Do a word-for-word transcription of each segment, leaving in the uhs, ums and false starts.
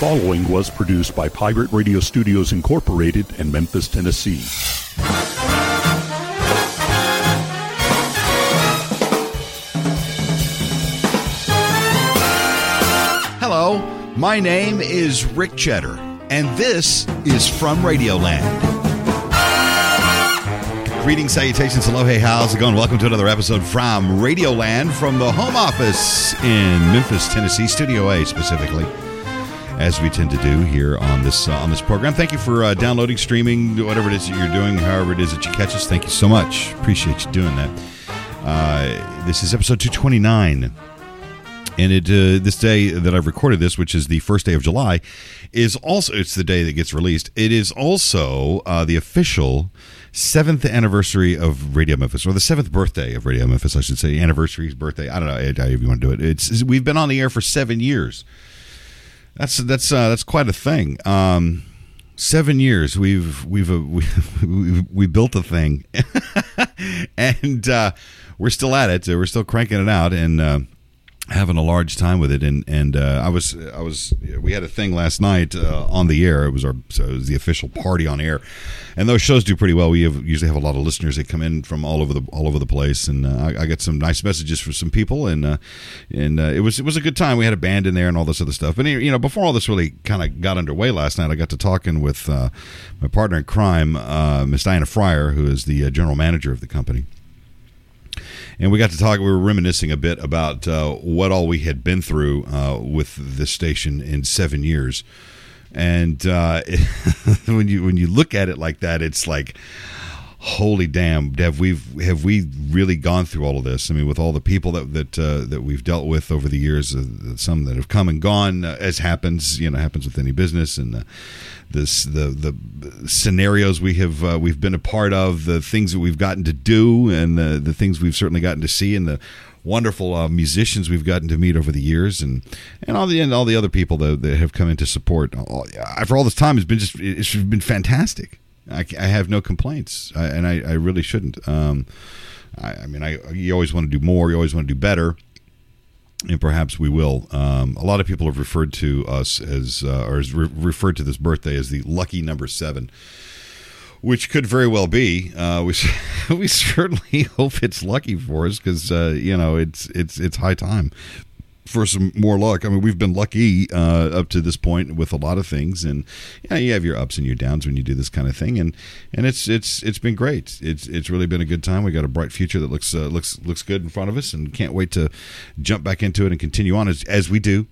following was produced by Pirate Radio Studios Incorporated in Memphis, Tennessee. Hello, my name is Rick Cheddar, and this is From Radioland. Greetings, salutations, hello, hey, how's it going? Welcome to another episode from Radioland from the home office in Memphis, Tennessee, Studio A specifically, as we tend to do here on this uh, on this program. Thank you for uh, downloading, streaming, whatever it is that you're doing, however it is that you catch us. Thank you so much. Appreciate you doing that. Uh, this is episode two twenty-nine. And it uh, this day that I've recorded this, which is the first day of July, is also, it's the day that gets released. It is also uh, the official seventh anniversary of Radio Memphis, or the seventh birthday of Radio Memphis, I should say. Anniversary, birthday, I don't know, however you want to do it. It's We've been on the air for seven years. That's that's uh, that's quite a thing. Um, seven years. We've we've uh, we we, we built a thing, and uh, we're still at it. We're still cranking it out, and uh, having a large time with it. And and uh, I was I was we had a thing last night uh, on the air. It was our so it was the official party on air, and those shows do pretty well. We have, usually have a lot of listeners that come in from all over the all over the place, and uh, I, I got some nice messages from some people, and uh, and uh, it was it was a good time. We had a band in there and all this other stuff. But you know, before all this really kind of got underway last night, I got to talking with uh, my partner in crime, uh, Miss Diana Fryer, who is the uh, general manager of the company. And we got to talk, we were reminiscing a bit about uh, what all we had been through uh, with this station in seven years. And uh, when you when you look at it like that, it's like, holy damn, have we have we really gone through all of this? I mean, with all the people that that uh, that we've dealt with over the years, uh, some that have come and gone, uh, as happens, you know, happens with any business, and uh, this the the scenarios we have uh, we've been a part of, the things that we've gotten to do, and the the things we've certainly gotten to see, and the wonderful uh, musicians we've gotten to meet over the years, and, and all the and all the other people that, that have come in to support. All, for all this time, it's been just it's been fantastic. I, I have no complaints, I, and I, I really shouldn't. Um, I, I mean, I you always want to do more, you always want to do better, and perhaps we will. Um, a lot of people have referred to us as, uh, or has re- referred to this birthday as the lucky number seven, which could very well be. Uh, we we certainly hope it's lucky for us, because uh, you know it's it's it's high time for some more luck. I mean, we've been lucky uh, up to this point with a lot of things, and yeah, you have your ups and your downs when you do this kind of thing, and and it's it's it's been great. It's it's really been a good time. We got a bright future that looks uh, looks looks good in front of us, and can't wait to jump back into it and continue on as as we do.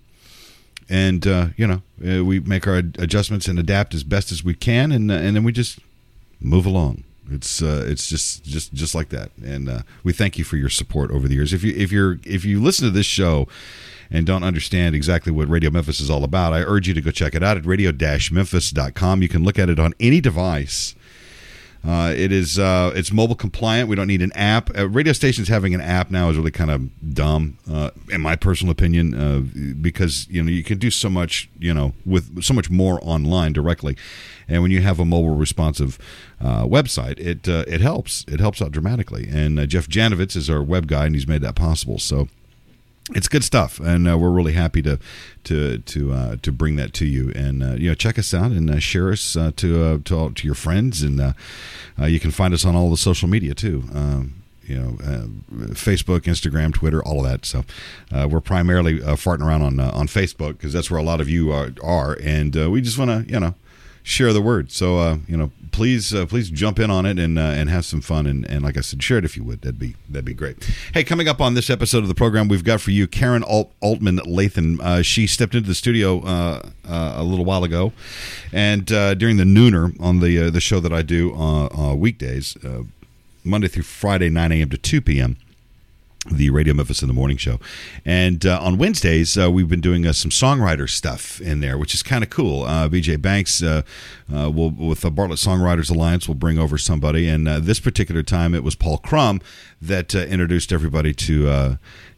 And uh, you know, uh, we make our adjustments and adapt as best as we can, and uh, and then we just move along. It's uh, it's just, just just like that, and uh, we thank you for your support over the years. If you if you're if you listen to this show and don't understand exactly what Radio Memphis is all about, I urge you to go check it out at radio dash memphis dot com. You can look at it on any device. Uh, it is uh, it's mobile compliant. We don't need an app. Uh, radio stations having an app now is really kind of dumb, uh, in my personal opinion, uh, because you know you can do so much, you know, with so much more online directly, and when you have a mobile responsive uh, website, it uh, it helps. It helps out dramatically. And uh, Jeff Janovitz is our web guy, and he's made that possible. So it's good stuff, and uh, we're really happy to to to uh, to bring that to you. And uh, you know, check us out and uh, share us uh, to uh, to all, to your friends, and uh, uh, you can find us on all the social media too. Um, you know, uh, Facebook, Instagram, Twitter, all of that. So uh, we're primarily uh, farting around on uh, on Facebook, because that's where a lot of you are, are and uh, we just want to you know share the word. So uh, you know, please uh, please jump in on it and uh, and have some fun, and, and like I said, share it if you would. That'd be that'd be great. Hey, coming up on this episode of the program, we've got for you Karen Alt- Altman Lathan. Uh, she stepped into the studio uh, uh, a little while ago, and uh, during the nooner on the uh, the show that I do on uh, uh, weekdays, uh, Monday through Friday, nine a.m. to two p.m. the Radio Memphis in the Morning Show. And uh, on Wednesdays, uh, we've been doing uh, some songwriter stuff in there, which is kind of cool. Uh, B J Banks, uh, uh, will, with the Bartlett Songwriters Alliance, will bring over somebody. And uh, this particular time, it was Paul Crum that uh, introduced everybody to uh,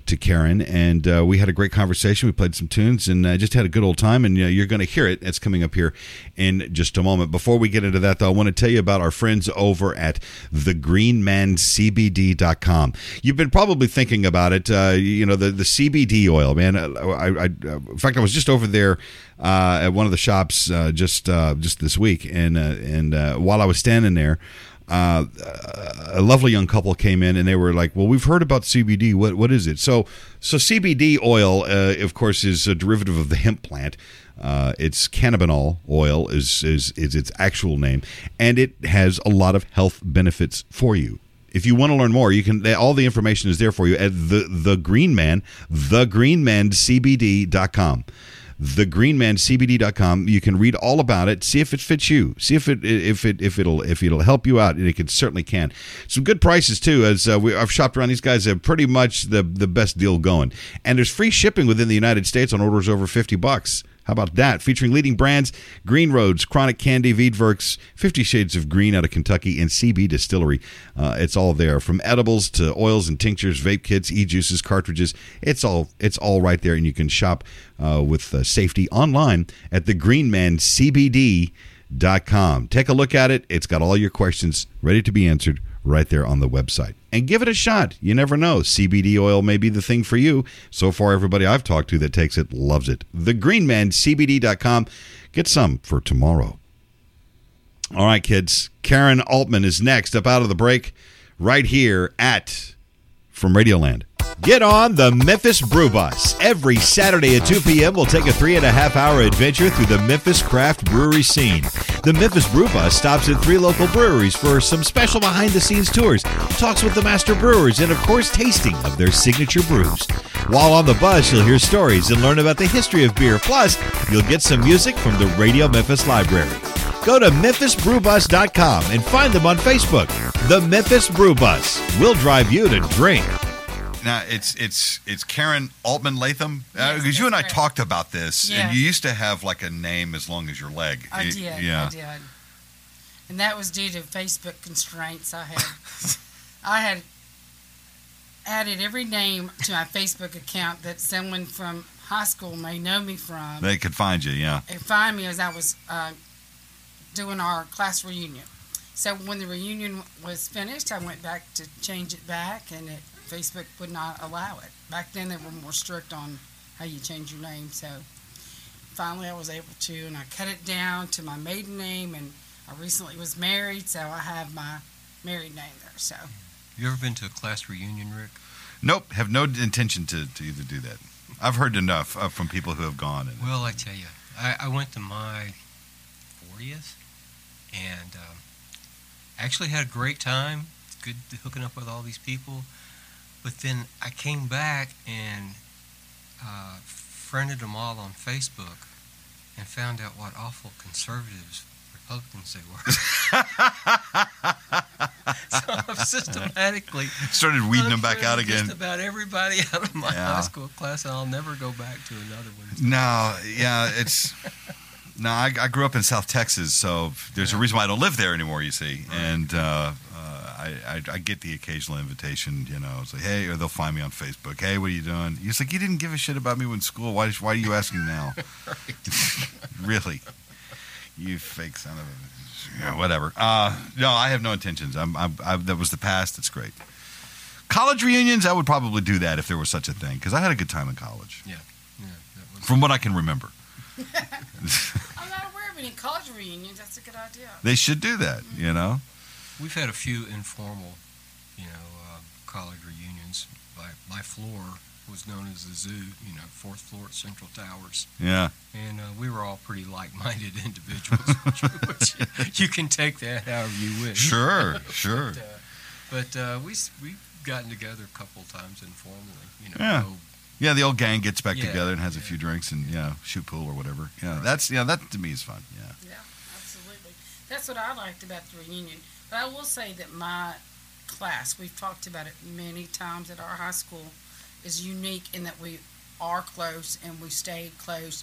to Karen, and uh, we had a great conversation. We played some tunes and uh, just had a good old time, and uh, you're going to hear it. It's coming up here in just a moment. Before we get into that, though, I want to tell you about our friends over at the green man c b d dot com. You've been probably thinking about it. Uh, you know, the, the C B D oil, man. I, I, I, in fact, I was just over there uh, at one of the shops uh, just uh, just this week, and, uh, and uh, while I was standing there, Uh, a lovely young couple came in and they were like, well, we've heard about C B D. What, what is it? So, so C B D oil, uh, of course, is a derivative of the hemp plant. Uh, it's cannabinol oil is, is, is its actual name, and it has a lot of health benefits for you. If you want to learn more, you can, all the information is there for you at the, the Green Man, the green man c b d dot com. the green man c b d dot com. You can read all about it. See if it fits you. See if it if it if it'll if it'll help you out, and it can certainly can. Some good prices too. As uh, we, I've shopped around, these guys have pretty much the the best deal going, and there's free shipping within the United States on orders over fifty bucks. How about that? Featuring leading brands, Green Roads, Chronic Candy, Wiedwerks, Fifty Shades of Green out of Kentucky, and C B Distillery. Uh, it's all there. From edibles to oils and tinctures, vape kits, e-juices, cartridges. It's all it's all right there, and you can shop uh, with uh, safety online at the green man c b d dot com. Take a look at it. It's got all your questions ready to be answered right there on the website. And give it a shot. You never know. C B D oil may be the thing for you. So far, everybody I've talked to that takes it loves it. the green man c b d dot com. Get some for tomorrow. All right, kids. Karen Altman is next up out of the break right here at From Radioland. Get on the Memphis Brew Bus. Every Saturday at two p.m., we'll take a three and a half hour adventure through the Memphis craft brewery scene. The Memphis Brew Bus stops at three local breweries for some special behind-the-scenes tours, talks with the master brewers, and, of course, tasting of their signature brews. While on the bus, you'll hear stories and learn about the history of beer. Plus, you'll get some music from the Radio Memphis Library. Go to memphis brew bus dot com and find them on Facebook. The Memphis Brew Bus. We'll drive you to drink. Now, it's it's it's Karen Altman Latham, because Yes, uh, you and I correct. talked about this, Yeah. and you used to have like a name as long as your leg. I Y- did, yeah. I did. And that was due to Facebook constraints I had. I had added every name to my Facebook account that someone from high school may know me from They could find you, yeah. and find me as I was uh, doing our class reunion. So when the reunion was finished, I went back to change it back, and it, Facebook would not allow it. Back then, they were more strict on how you change your name. So finally, I was able to, and I cut it down to my maiden name. And I recently was married, so I have my married name there. So You ever been to a class reunion, Rick? Nope, have no intention to, to either do that. I've heard enough uh, from people who have gone. And, Well, I tell you, I, I went to my fortieth, and um, actually had a great time. It's good hooking up with all these people. But then I came back and uh, friended them all on Facebook and found out what awful conservatives, Republicans they were. So I've systematically started weeding them back out again. Just about everybody out of my Yeah. high school class, and I'll never go back to another one. No, yeah, it's... No, I, I grew up in South Texas, so there's a reason why I don't live there anymore, you see. And uh, uh, I, I, I get the occasional invitation, you know. It's like, hey, or they'll find me on Facebook. Hey, what are you doing? It's like, you didn't give a shit about me when school. Why, why are you asking now? Really? You fake son of a... Yeah, whatever. Uh, no, I have no intentions. I'm, I'm, I, that was the past. It's great. College reunions, I would probably do that if there was such a thing, because I had a good time in college, Yeah, yeah. That was, from what I can remember. I'm not aware of any college reunions. That's a good idea. They should do that, you know? we've had a few informal, you know, uh, college reunions. My, my floor was known as the zoo, you know, fourth floor at Central Towers. Yeah. And uh, we were all pretty like-minded individuals. which, which you can take that however you wish. Sure, sure. But, uh, but uh, we, we've gotten together a couple times informally, you know. Yeah. go- Yeah, the old gang gets back Yeah, together and has a yeah. few drinks and, you know, shoot pool or whatever. Yeah, that's, yeah, that to me is fun, yeah. Yeah, absolutely. That's what I liked about the reunion. But I will say that my class, we've talked about it many times at our high school, is unique in that we are close and we stayed close.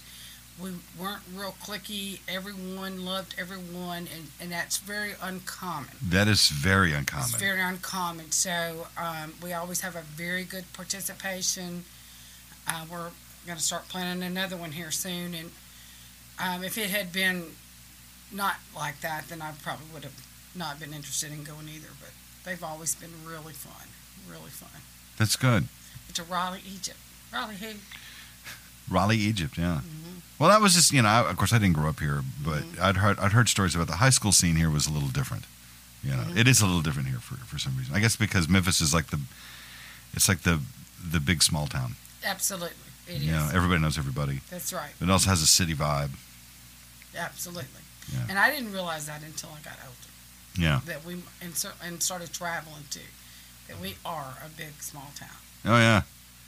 we weren't real cliquey. Everyone loved everyone, and, and that's very uncommon. That is very uncommon. It's very uncommon. So um, we always have a very good participation. Uh, we're going to start planning another one here soon, and um, if it had been not like that, then I probably would have not been interested in going either. But they've always been really fun, really fun. That's good. It's a Raleigh, Egypt. Raleigh who? Raleigh, Egypt. Yeah. Mm-hmm. Well, that was just you know. I, of course, I didn't grow up here, but Mhm. I'd heard I'd heard stories about the high school scene here was a little different. You know, Mhm. it is a little different here for for some reason. I guess because Memphis is like the, it's like the the big small town. Absolutely, it You know, is. everybody knows everybody. That's right. It also has a city vibe. Absolutely. Yeah. And I didn't realize that until I got older. Yeah. That we and, cer- and started traveling too. That we are a big small town. Oh yeah.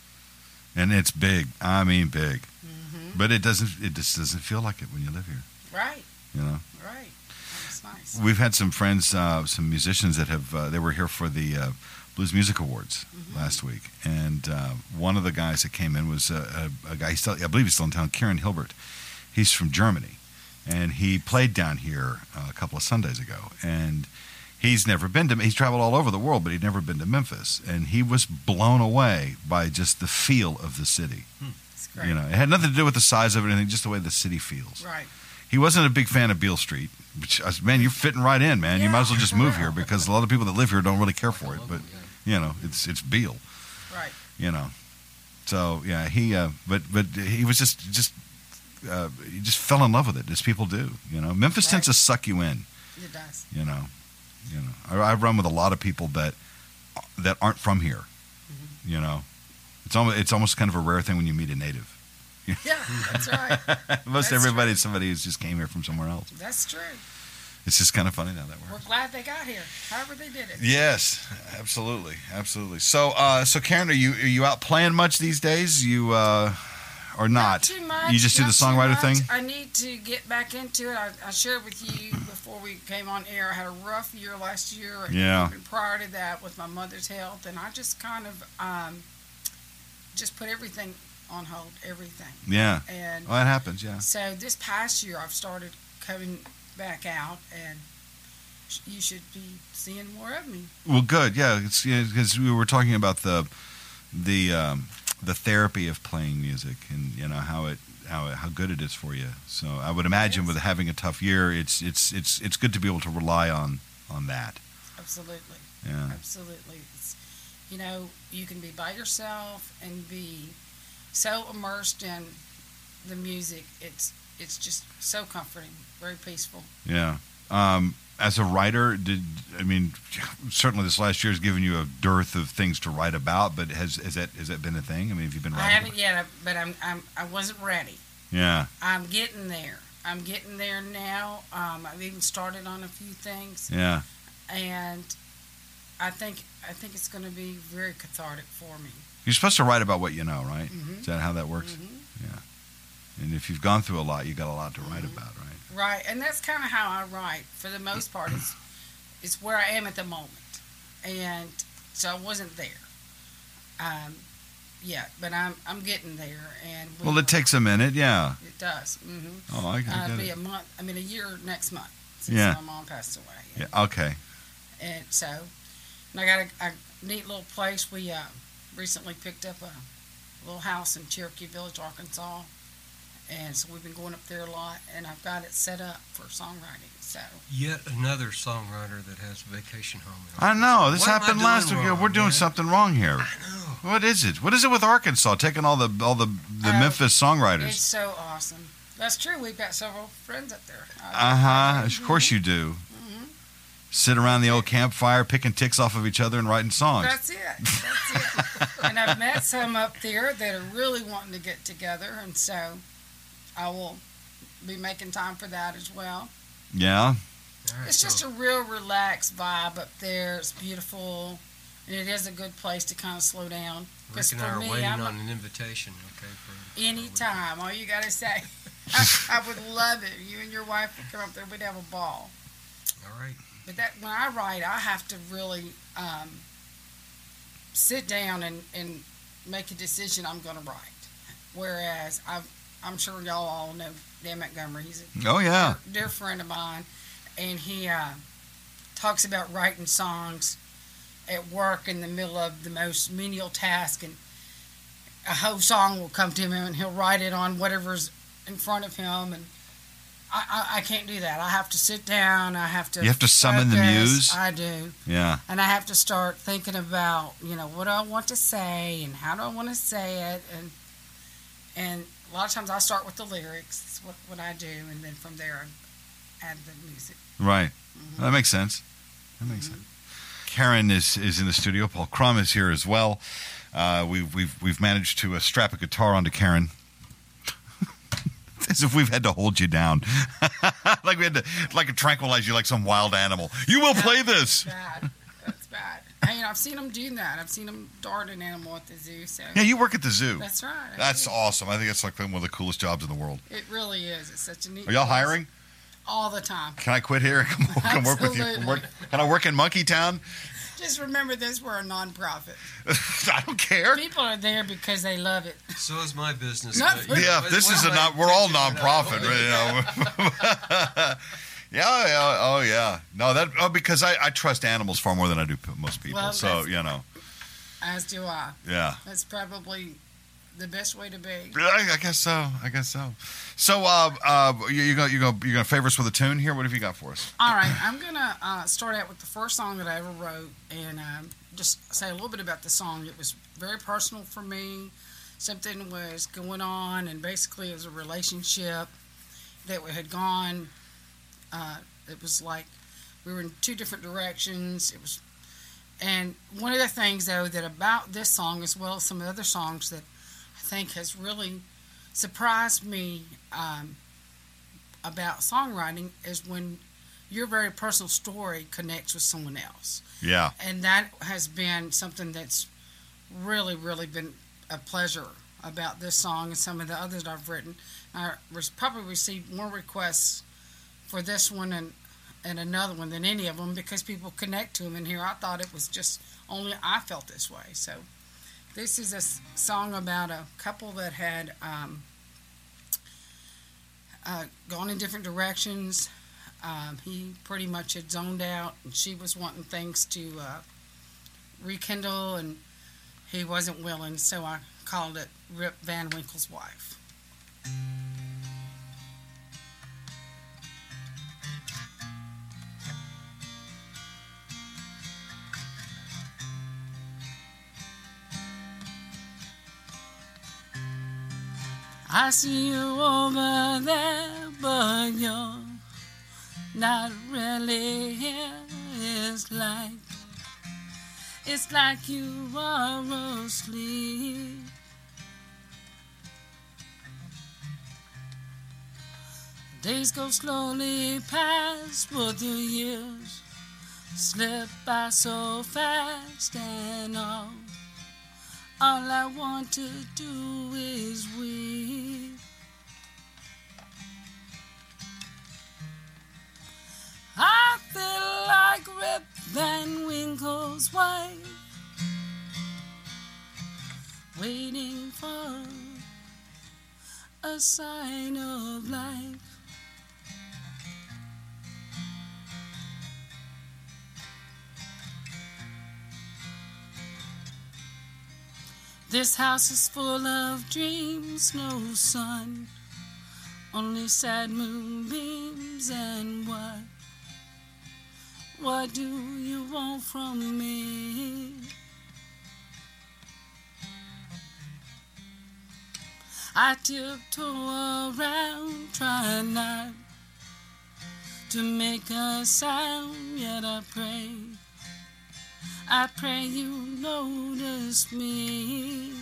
And it's big. I mean, big. Mm-hmm. But it doesn't. It just doesn't feel like it when you live here. Right. You know. Right. That's nice. We've had some friends, uh, some musicians that have. Uh, they were here for the uh, Blues Music Awards Mhm. last week, and uh, one of the guys that came in was a, a, a guy. He's still, I believe he's still in town. Kieran Hilbert. He's from Germany, and he played down here uh, a couple of Sundays ago. And he's never been to. He's traveled all over the world, but he'd never been to Memphis, and he was blown away by just the feel of the city. It's great. You know, it had nothing to do with the size of it, anything, just the way the city feels. Right. He wasn't a big fan of Beale Street, which, I said, man, you're fitting right in, man. You Yeah, might as well just for move real. here because a lot of people that live here don't really care for it. Local, But yeah. you know, it's it's Beale. Right. You know, so yeah, he. Uh, but but he was just just uh, he just fell in love with it, as people do. You know, Memphis tends Right. to suck you in. It does. You know, you know. I, I run with a lot of people that that aren't from here. Mm-hmm. You know, it's almost it's almost kind of a rare thing when you meet a native. Yeah, that's right. Most That's everybody true. is somebody who's just came here from somewhere else. That's true. It's just kind of funny how that We're works. glad they got here. However they did it. Yes, absolutely, absolutely. So, uh, so Karen, are you are you out playing much these days? You uh, or not? too much. You just do the not too songwriter much. thing? I need to get back into it. I, I shared with you before we came on air. I had a rough year last year. And Yeah. even prior to that, with my mother's health, and I just kind of um, just put everything on hold. Everything. Yeah. And Well, that happens. Yeah. so this past year, I've started coming back out, and sh- you should be seeing more of me. Well, good. Yeah, it's because we were talking about the the um, the therapy of playing music, and you know how it how it, how good it is for you. So I would imagine Yes. with having a tough year, it's it's it's it's good to be able to rely on on that. Absolutely. Yeah. Absolutely. It's, you know, you can be by yourself and be so immersed in the music. It's it's just so comforting, very peaceful. Yeah. Um, as a writer, did I mean certainly this last year has given you a dearth of things to write about, but has has that has that been a thing? I mean, have you been I writing? haven't yet, but I'm, I'm I wasn't ready. Yeah. I'm getting there. I'm getting there now. Um, I've even started on a few things, Yeah. and I think I think it's going to be very cathartic for me. You're supposed to write about what you know, right? Mhm. Is that how that works? Mhm. And if you've gone through a lot, you got a lot to write Mhm. about, right? Right, and that's kind of how I write. For the most part, it's it's where I am at the moment, and so I wasn't there. Um, yeah, but I'm I'm getting there, and we Well, it takes a minute, yeah. it does. Mm-hmm. Oh, I, I Uh, get it'll be it. a month. I mean, a year next month since Yeah. my mom passed away. Yeah. Okay. And so, and I got a, a neat little place. We uh, recently picked up a little house in Cherokee Village, Arkansas, and so we've been going up there a lot. And I've got it set up for songwriting. So Yet another songwriter that has a vacation home. in I know. This What am I happened doing last week. wrong, We're doing man? something wrong here. I know. What is it? What is it with Arkansas taking all the all the the Uh, Memphis songwriters? it's so awesome. That's true. We've got several friends up there. Uh huh. Of course you do. Mhm. Sit around the old campfire, picking ticks off of each other and writing songs. That's it. That's it. And I've met some up there that are really wanting to get together, and so I will be making time for that as well. Yeah. All right, It's so just a real relaxed vibe up there. It's beautiful, and it is a good place to kind of slow down. Rick and I for are me, waiting I'm on an invitation. Okay, for anytime. All you gotta say, I, I would love it. You and your wife would come up there. We'd have a ball. All right. But that when I write, I have to really um, sit down and, and make a decision I'm going to write. Whereas I've I'm sure y'all all know Dan Montgomery. He's a Oh yeah. dear friend of mine, and he uh, talks about writing songs at work in the middle of the most menial task, and a whole song will come to him, and he'll write it on whatever's in front of him, and I, I, I can't do that. I have to sit down. I have to. You have to summon the focus. muse? I do, Yeah. and I have to start thinking about, you know, what do I want to say, and how do I want to say it, and and a lot of times I start with the lyrics. That's what what I do, and then from there I add the music. Right. Mm-hmm. That makes sense. That makes sense. Karen is, is in the studio. Paul Crum is here as well. Uh, we've we've we've managed to uh, strap a guitar onto Karen, as if we've had to hold you down, like we had to like to tranquilize you like some wild animal. You will play this. Bad. That's bad. I mean, I've seen them do that. I've seen them dart an animal at the zoo. So Yeah, you work at the zoo. that's right. I That's do. awesome. I think it's like one of the coolest jobs in the world. It really is. It's such a neat. Are y'all place. hiring? All the time. Can I quit here? Come, come work with you. Come work, can I work in Monkey Town? Just remember this: we're a nonprofit. I don't care. People are there because they love it. So is my business. Not but- for- Yeah, but this one is a way not. We're all to- nonprofit, right? You know? yeah, yeah, oh yeah. No, that oh, because I, I trust animals far more than I do p- most people. Well, so that's- you know, As do I. yeah. That's probably the best way to be. I, I guess so. I guess so. So, uh, uh, you, you go, you go, you're gonna favor us with a tune here. What have you got for us? All right, I'm gonna uh, start out with the first song that I ever wrote, and um, just say a little bit about the song. It was very personal for me. Something was going on, and basically it was a relationship that had gone. Uh, it was like we were in two different directions. It was, and one of the things though that about this song, as well as some of the other songs that I think has really surprised me um, about songwriting, is when your very personal story connects with someone else. Yeah, And that has been something that's really, really been a pleasure about this song and some of the others that I've written. I was probably received more requests for this one and, and another one than any of them because people connect to them in here. I thought it was just only I felt this way. So this is a s- song about a couple that had um, uh, gone in different directions. Um, he pretty much had zoned out, and she was wanting things to uh, rekindle, and he wasn't willing, so I called it Rip Van Winkle's Wife. I see you over there, but you're not really here. It's like, it's like you are asleep. Days go slowly past, but the years slip by so fast, and all, all I want to do is weep. I feel like Rip Van Winkle's wife, waiting for a sign of life. This house is full of dreams, no sun, only sad moonbeams. And what, what do you want from me? I tiptoe around, trying not to make a sound, yet I pray, I pray you notice me.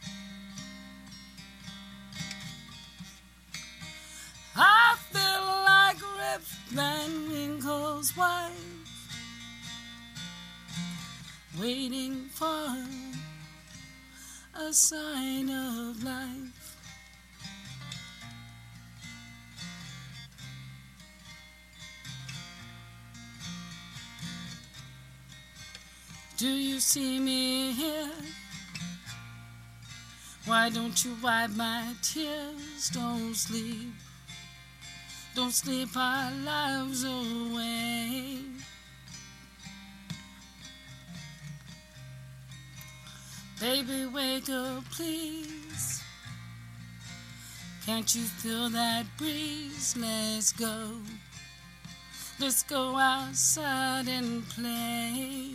I feel like Rip Van Winkle's wife, waiting for a sign of life. Do you see me here Why don't you wipe my tears? Don't sleep. Don't sleep our lives away. Baby, wake up, please. Can't you feel that breeze? Let's go. Let's go outside and play.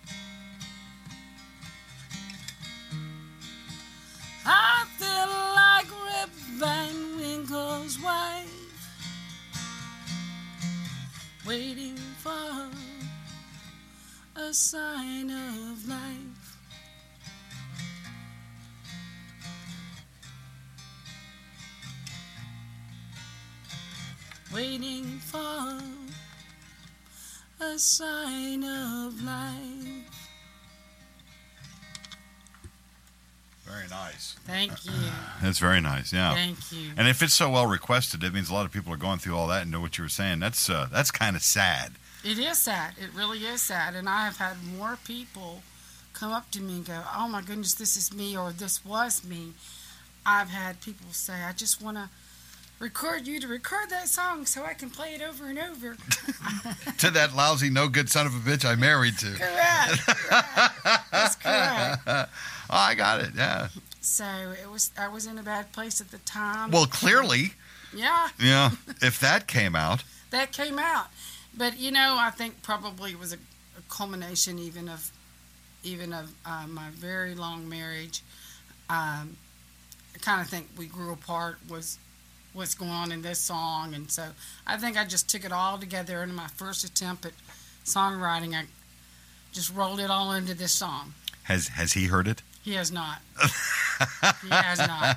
I feel like Rip Van Winkle's wife, waiting for a sign of life. Waiting for a sign of life. Very nice. Thank you. That's very nice. Yeah. Thank you. And if it's so well requested, it means a lot of people are going through all that and know what you were saying. That's uh, that's kind of sad. It is sad. It really is sad. And I have had more people come up to me and go, "Oh my goodness, this is me," or "This was me." I've had people say, "I just want to record you to record that song so I can play it over and over." To that lousy, no good son of a bitch I married to. Correct. correct. That's correct. Oh, I got it. Yeah. So it was. I was in a bad place at the time. Well, clearly. Yeah. Yeah. If that came out. That came out. But you know, I think probably it was a, a culmination even of, even of uh, my very long marriage. Um, I kind of think we grew apart was what's going on in this song, and so I think I just took it all together in my first attempt at songwriting. I just rolled it all into this song. Has Has he heard it? He has not. He has not.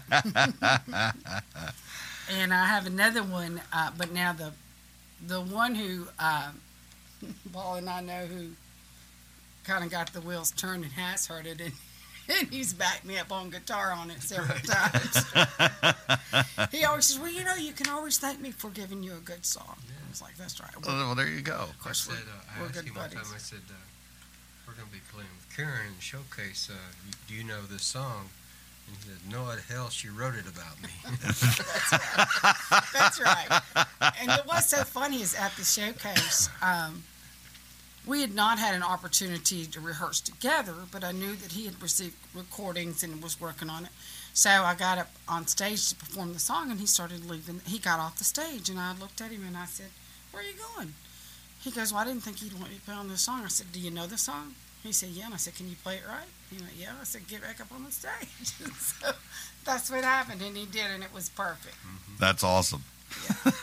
And I have another one, uh, but now the the one who uh, Paul and I know who kind of got the wheels turned and has heard it, and, and he's backed me up on guitar on it several times. He always says, "Well, you know, you can always thank me for giving you a good song." Yeah. I was like, "That's right." Well, well, there you go. Of course, I said, we're, uh, I we're asked good him one time, buddies. I said, uh, we're going to be playing with Karen in the showcase. Uh, you- do you know this song? And he said, no, what the hell, she wrote it about me. That's right. That's right. And what's so funny is at the showcase, um, we had not had an opportunity to rehearse together, but I knew that he had received recordings and was working on it. So I got up on stage to perform the song, and he started leaving. He got off the stage, and I looked at him and I said, "Where are you going?" He goes, "Well, I didn't think you'd want me to play on this song." I said, "Do you know the song?" He said, "Yeah." And I said, "Can you play it right?" He went, "Yeah." I said, "Get back up on the stage." So that's what happened, and he did, and it was perfect. That's awesome. Yeah.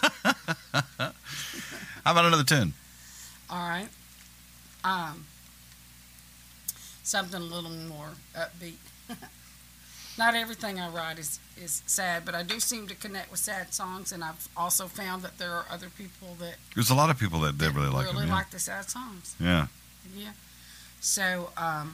How about another tune? All right. Um, something a little more upbeat. Not everything I write is, is sad, but I do seem to connect with sad songs, and I've also found that there are other people that There's a lot of people that they that really like really them. Yeah. like the sad songs. yeah. Yeah. So um,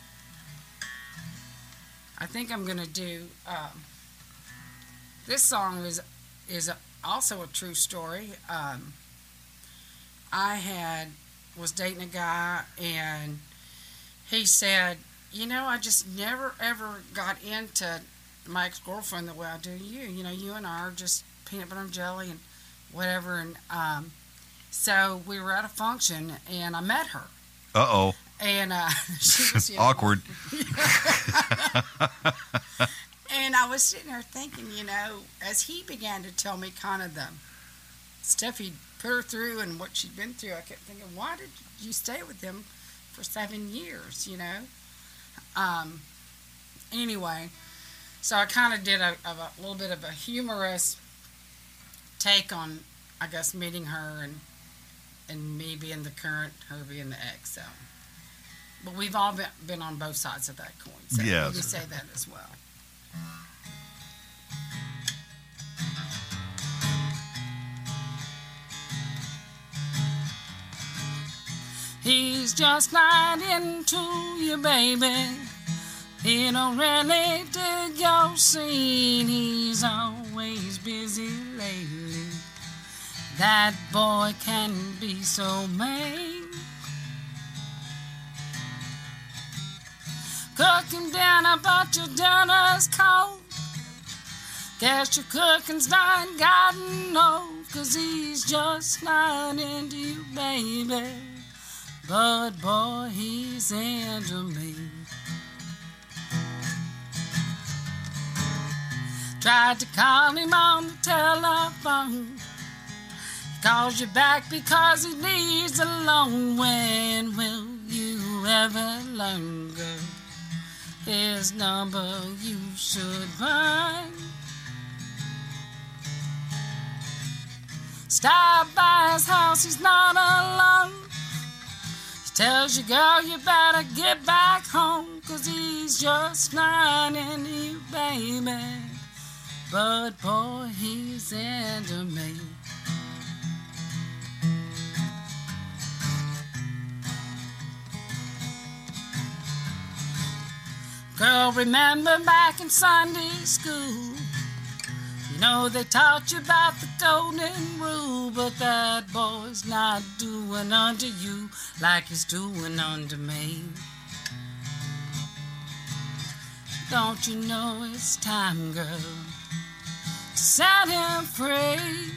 I think I'm gonna do. Um, this song is is also a true story. Um, I had was dating a guy, and he said, "You know, I just never ever got into my ex-girlfriend the way I do you. You know, you and I are just peanut butter and jelly and whatever." And um, so we were at a function, and I met her. Uh oh. And uh, she was, you know, Awkward. And I was sitting there thinking, you know, as he began to tell me kind of the stuff he'd put her through and what she'd been through, I kept thinking, why did you stay with him for seven years, you know? Um, anyway, so I kind of did a, a, a little bit of a humorous take on, I guess, meeting her and and me being the current, her being the ex. So, but we've all been, been on both sides of that coin. So Yes. let me say that as well. He's just not into you, baby. He don't really dig your scene. He's always busy lately. That boy can be so mean. cooking dinner, but your dinner's cold. Guess your cooking's done gotten old, 'cause he's just not into you, baby. But boy, he's into me. Tried to call him on the telephone. He calls you back because he needs a loan. When will you ever learn, girl? His number you should find. Stop by his house, he's not alone. He tells you, girl, you better get back home, 'cause he's just not into you, baby. But boy, he's into me. Girl, remember back in Sunday school, you know they taught you about the golden rule, but that boy's not doing unto you like he's doing unto me. Don't you know it's time, girl, to set him free?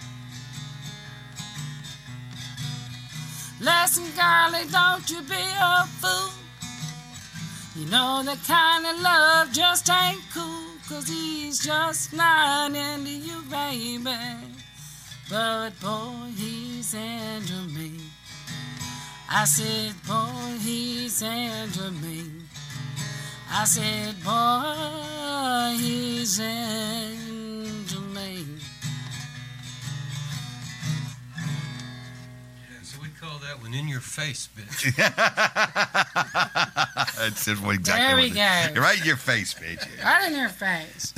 Listen, girlie, don't you be a fool. You know that kind of love just ain't cool, 'cause he's just not into you, baby. But boy, he's into me. I said, boy, he's into me. I said, boy, he's into me. Yeah, so we call that one in your face, bitch. That's exactly There we what go. it- Right in your face, bitch. Right in your face.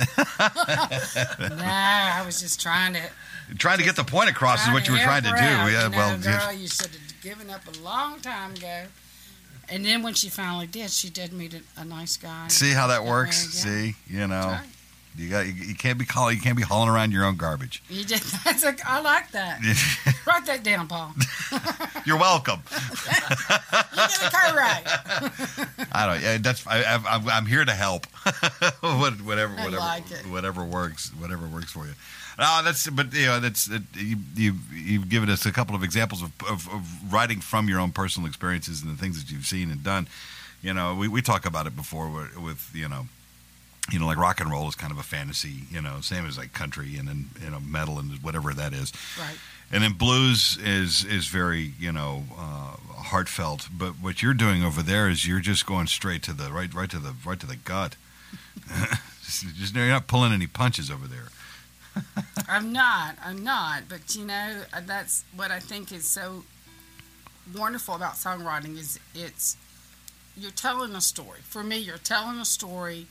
Nah, I was just trying to. Trying to get the point across is what you were trying to do. help her out, Yeah, you know, well, girl, you should have given up a long time ago. And then when she finally did, she did meet a, a nice guy. see how that Got works. married, See, you know, That's right. you got you, you can't be calling, you can't be hauling around your own garbage. You did. That's a, I like that. Write that down, Paul. You're welcome. You get a co-write. I don't. Yeah, that's. I, I, I'm, I'm here to help. What- whatever, I whatever, like it. whatever works, whatever works for you. No, that's. But you know, that's. It, you, you, you've given us a couple of examples of, of, of writing from your own personal experiences and the things that you've seen and done. You know, we, we talk about it before with, with you know, you know, like rock and roll is kind of a fantasy. You know, same as like country and then you know metal and whatever that is. Right. And then blues is is very you know uh, heartfelt. But what you're doing over there is you're just going straight to the right right to the right to the gut. just, just you're not pulling any punches over there. I'm not. I'm not. But you know, that's what I think is so wonderful about songwriting is it's you're telling a story. For me, you're telling a story.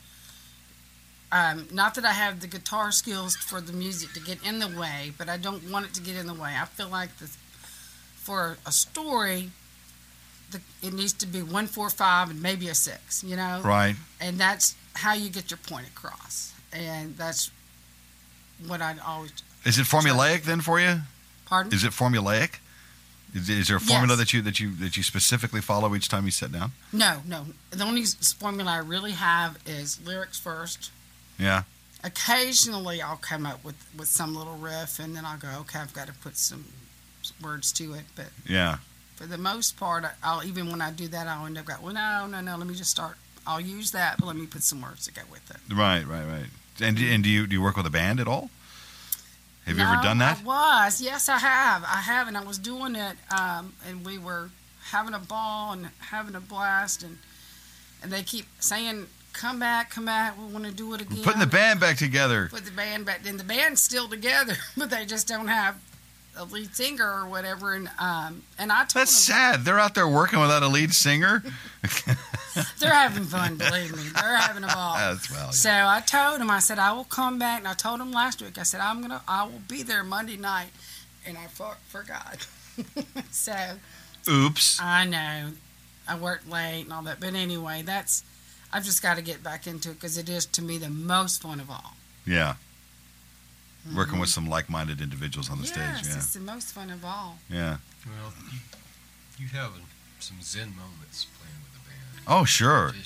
Um, not that I have the guitar skills for the music to get in the way, but I don't want it to get in the way. I feel like the, for a story, the, it needs to be one, four, five, and maybe a six. You know, Right. and that's how you get your point across. And that's what I'd always. Is it formulaic then for you? Pardon? Is it formulaic? Is, is there a formula Yes. that you that you that you specifically follow each time you sit down? No, no. The only s- formula I really have is lyrics first. Yeah. Occasionally, I'll come up with, with some little riff, and then I'll go, okay, I've got to put some s- words to it. But Yeah. for the most part, I- I'll even when I do that, I'll end up going, well, no, no, no. Let me just start. I'll use that, but let me put some words to go with it. Right. Right. Right. And do- and do you do you work with a band at all? Have you No, ever done that? I was. Yes, I have. I have, and I was doing it, um, and we were having a ball and having a blast, and and they keep saying, "Come back, come back. We want to do it again." Putting the band back together. Put the band back. Then the band's still together, but they just don't have a lead singer or whatever. And um, and I told That's them sad. They're out there working without a lead singer. they're having fun. Believe me, they're having a ball. That's well. Yeah. So I told him, I said, I will come back. And I told him last week, I said, I'm going to, I will be there Monday night. And I for, forgot. So Oops. I know I worked late and all that. But anyway, that's, I've just got to get back into it because it is to me the most fun of all. Yeah. Working with some like-minded individuals on the yes, stage. it's the most fun of all. Yeah. Yeah. Well, you, you have some Zen moments playing with the band. Oh, sure. Just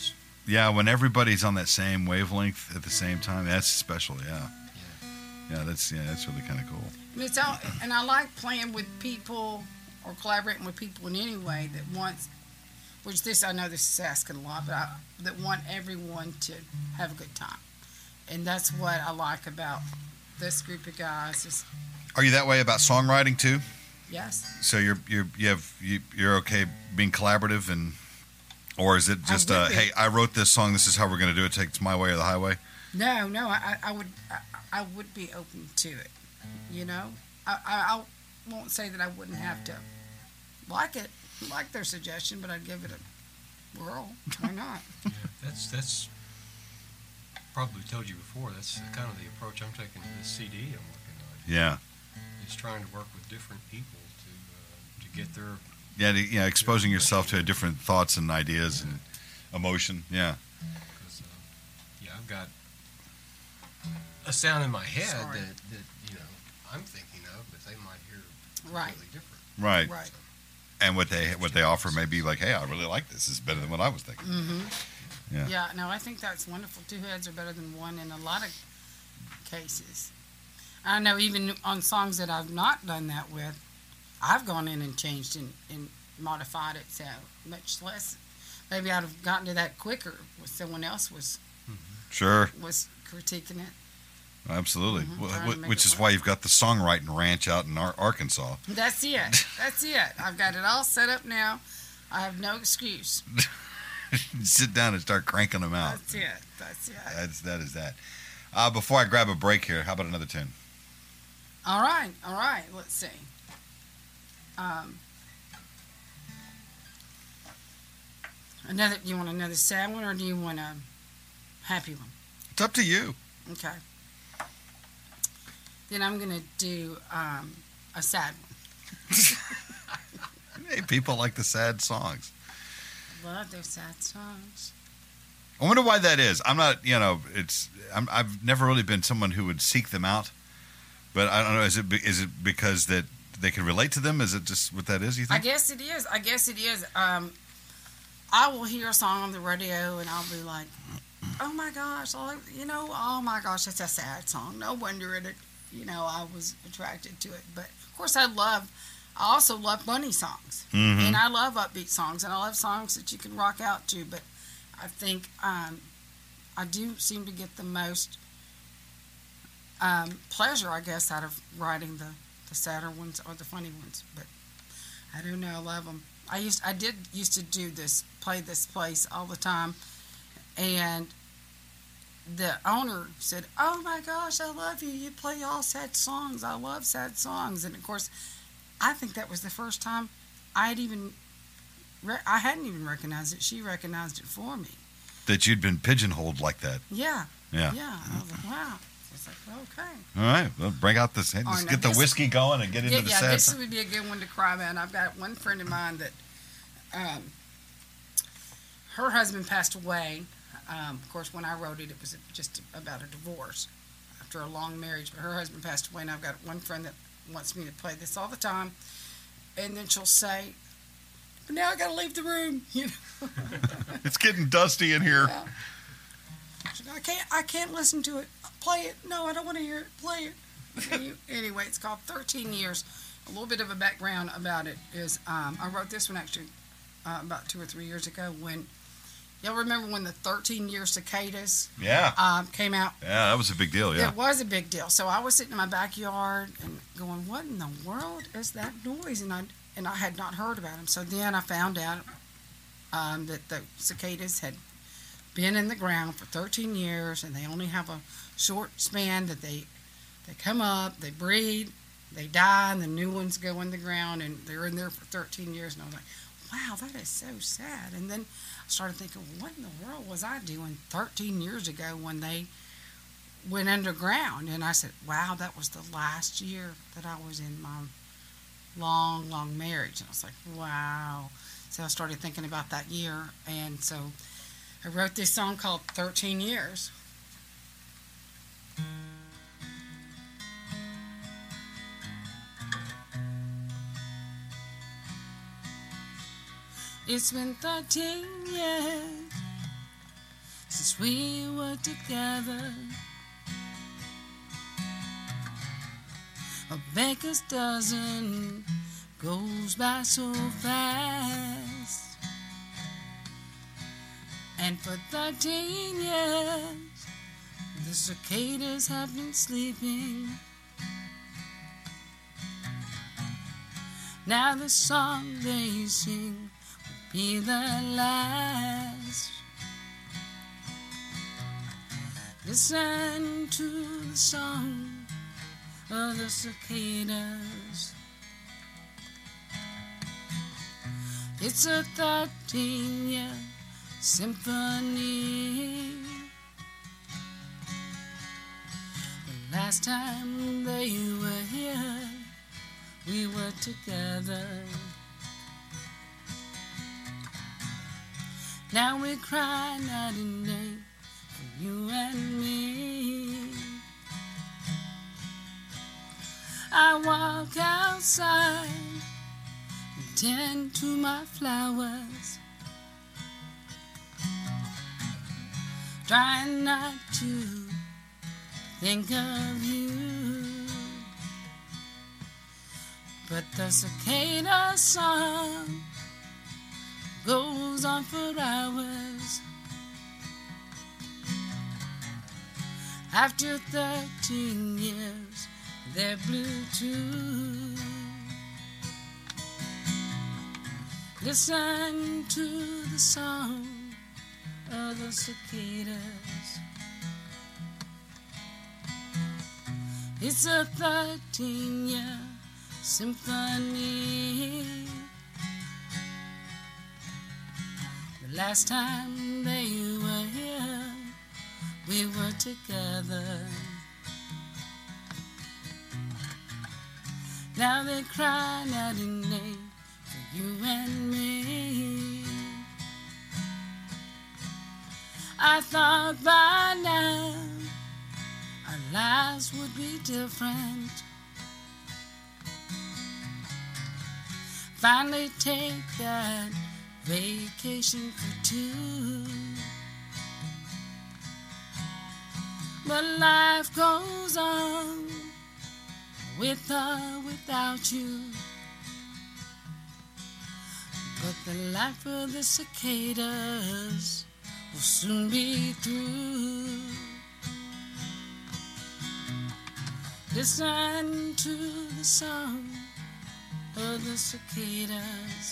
Yeah, when everybody's on that same wavelength at the same time, that's special. Yeah, yeah, that's yeah, that's really kind of cool. And it's all, and I like playing with people or collaborating with people in any way that wants, which this I know this is asking a lot, but I, that want everyone to have a good time, and that's what I like about this group of guys. Is Are you that way about songwriting too? yes, So you're you're you have you, you're okay being collaborative, and or is it just I would uh, be. hey, I wrote this song, this is how we're going to do it, take it my way or the highway? no, no, I, I would, I, I would be open to it. You know, I, I, I won't say that I wouldn't have to like it, like their suggestion, but I'd give it a whirl. Why not? Yeah, that's that's probably told you before. That's kind of the approach I'm taking to this C D I'm working on. Yeah, Is trying to work with different people to uh, to get their yeah, the, yeah. Exposing yourself to different thoughts and ideas and emotion. Yeah, because uh, yeah, I've got a sound in my head Sorry. that, that you know I'm thinking of, but they might hear Right. completely different. right. Right. And what they what they offer may be like, hey, I really like this. This is better than what I was thinking. Mm-hmm. Yeah. Yeah, no, I think that's wonderful. Two heads are better than one in a lot of cases. I know even on songs that I've not done that with, I've gone in and changed and, and modified it so much less. Maybe I'd have gotten to that quicker if someone else was Sure, was critiquing it. absolutely. Mhm, Wh- trying to wh- make Which it is work. why you've got the songwriting ranch out in Ar- Arkansas. That's it. That's it. I've got it all set up now. I have no excuse. Sit down and start cranking them out. That's it. That's it. That's that is that. Uh, before I grab a break here, how about another tune? All right. All right. Let's see. Um, another. You want another sad one, or do you want a happy one? It's up to you. Okay. Then I'm gonna do um, a sad one. Hey, people like the sad songs. Love those sad songs. I wonder why that is. I'm not, you know, it's. I'm, I've never really been someone who would seek them out, but I don't know. Is it be- is it because that they can relate to them? Is it just what that is? You I think? guess it is. I guess it is. Um, I will hear a song on the radio and I'll be like, "Oh my gosh, oh, you know, oh my gosh, that's a sad song. No wonder it, you know, I was attracted to it." But of course, I love. I also love funny songs, Mhm. and I love upbeat songs, and I love songs that you can rock out to. But I think um, I do seem to get the most um, pleasure, I guess, out of writing the, the sadder ones or the funny ones. But I don't know. I love them. I used, I did used to do this, play this place all the time, and the owner said, "Oh my gosh, I love you. You play all sad songs. I love sad songs." And of course, I think that was the first time I had even, re- I hadn't even recognized it. She recognized it for me. That you'd been pigeonholed like that. Yeah, Yeah. yeah. I was like, wow. It's like, okay. All right. Well, bring out this. Hey, Oh, let's now get the this- whiskey going and get into Yeah, the yeah. sad. This song. would be a good one to cry about. I've got one friend of mine that, um, her husband passed away. Um, of course, when I wrote it, it was just about a divorce after a long marriage. But her husband passed away, and I've got one friend that wants me to play this all the time. And then she'll say, "But now I got to leave the room." You know, It's getting dusty in here. Yeah. She's like, I can't. I can't listen to it. Play it. No, I don't want to hear it. Play it. Any- anyway, it's called thirteen years. A little bit of a background about it is um, I wrote this one actually uh, about two or three years ago when y'all remember when the thirteen year cicadas Yeah. um, came out. Yeah, that was a big deal. Yeah. It was a big deal. So I was sitting in my backyard and going, "What in the world is that noise?" And I and I had not heard about them. So then I found out um, that the cicadas had been in the ground for thirteen years, and they only have a short span that they they come up, they breed, they die, and the new ones go in the ground, and they're in there for thirteen years. And I was like, "Wow, that is so sad." And then I started thinking, what in the world was I doing thirteen years ago when they went underground? And I said, wow, that was the last year that I was in my long, long marriage. And I was like, wow. So I started thinking about that year. And so I wrote this song called thirteen years. It's been thirteen years since we were together. A baker's dozen goes by so fast, and for thirteen years the cicadas have been sleeping. Now the song they sing will be the last. Listen to the song of the cicadas. It's a thirteen-year symphony. The last time they were here, we were together. Now we cry night and day for you and me. I walk outside and tend to my flowers, trying not to think of you. But the cicada song goes on for hours. After thirteen years, they're blue too. Listen to the song of the cicadas. It's a thirteen-year symphony. The last time they were here, we were together. Now they cry night and day for you and me. I thought by now our lives would be different. Finally take that vacation for two. But life goes on with or without you. But the life of the cicadas will soon be through. Listen to the song of the cicadas.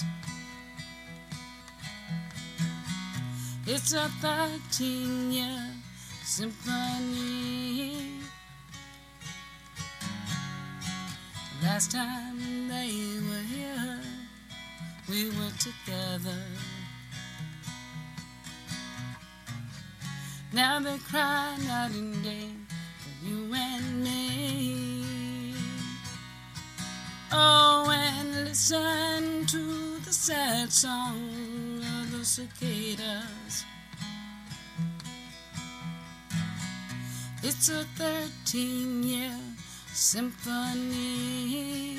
It's a thirteen-year symphony. Last time they were here, we were together. Now they cry night and day for you and me. Oh, and listen to the sad song of the cicadas. It's a thirteen-year symphony.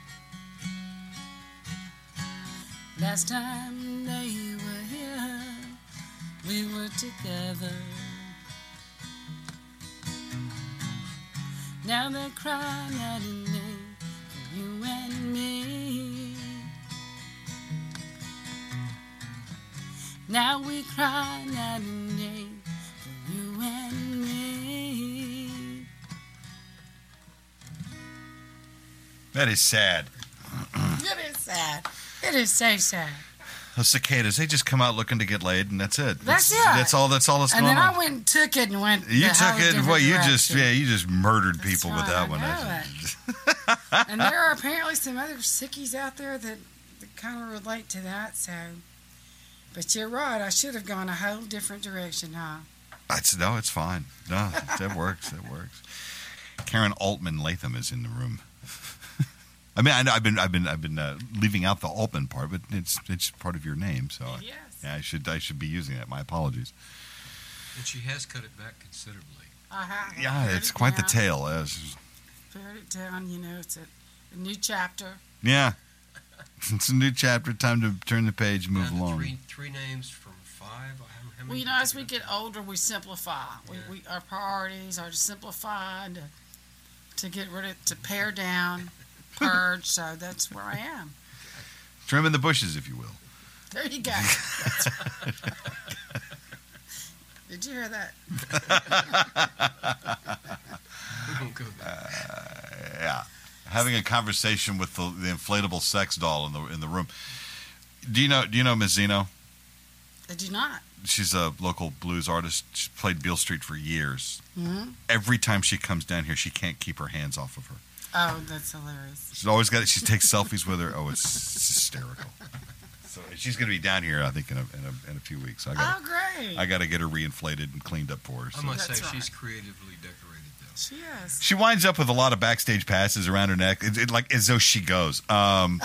Last time they were here, we were together. Now they cry night and day for you and me. Now we cry night and day for you and me. That is sad. It is sad. It is so sad. The cicadas, they just come out looking to get laid, and that's it. That's it. That's all. That's all that's And going then on. I went and took it and went. You the took whole it. different Well, you just direction. yeah, you just murdered That's people right, with that I one. know That's- and there are apparently some other sickies out there that, that kind of relate to that. So, but you're right. I should have gone a whole different direction, huh? That's no, it's fine. No, that works. That works. Karen Altman Latham is in the room. I mean, I know I've been, I've been, I've been uh, leaving out the Altman part, but it's it's part of your name, so I- Yes. yeah, I should I should be using that. My apologies. And she has cut it back considerably. Uh-huh. Yeah, Pared it's it quite the down. tale. Uh, it's- Pared it down. You know, it's a, a new chapter. yeah, it's a new chapter. Time to turn the page, move Now the along. Three, three names from five. How, how many Well, you know, did as we go get through? older, we simplify. We, Yeah. we our priorities are to simplify and to, to get rid of, to pare down, purge. So that's where I am. Trimming the bushes, if you will. There you go. That's right. Did you hear that? We won't go there. Yeah, having a conversation with the, the inflatable sex doll in the in the room. Do you know? Do you know Miz Zeno? Did you not? She's a local blues artist. She played Beale Street for years. Mm-hmm. Every time she comes down here, she can't keep her hands off of her. Oh, that's hilarious. She's always got it. She takes selfies with her. Oh, it's, it's hysterical. So she's going to be down here, I think, in a in a, in a few weeks. I got Oh, great. I got to get her reinflated and cleaned up for her. I So. must That's say, right. she's creatively decorated, though. She is. She winds up with a lot of backstage passes around her neck, it, it, like as though she goes. Um,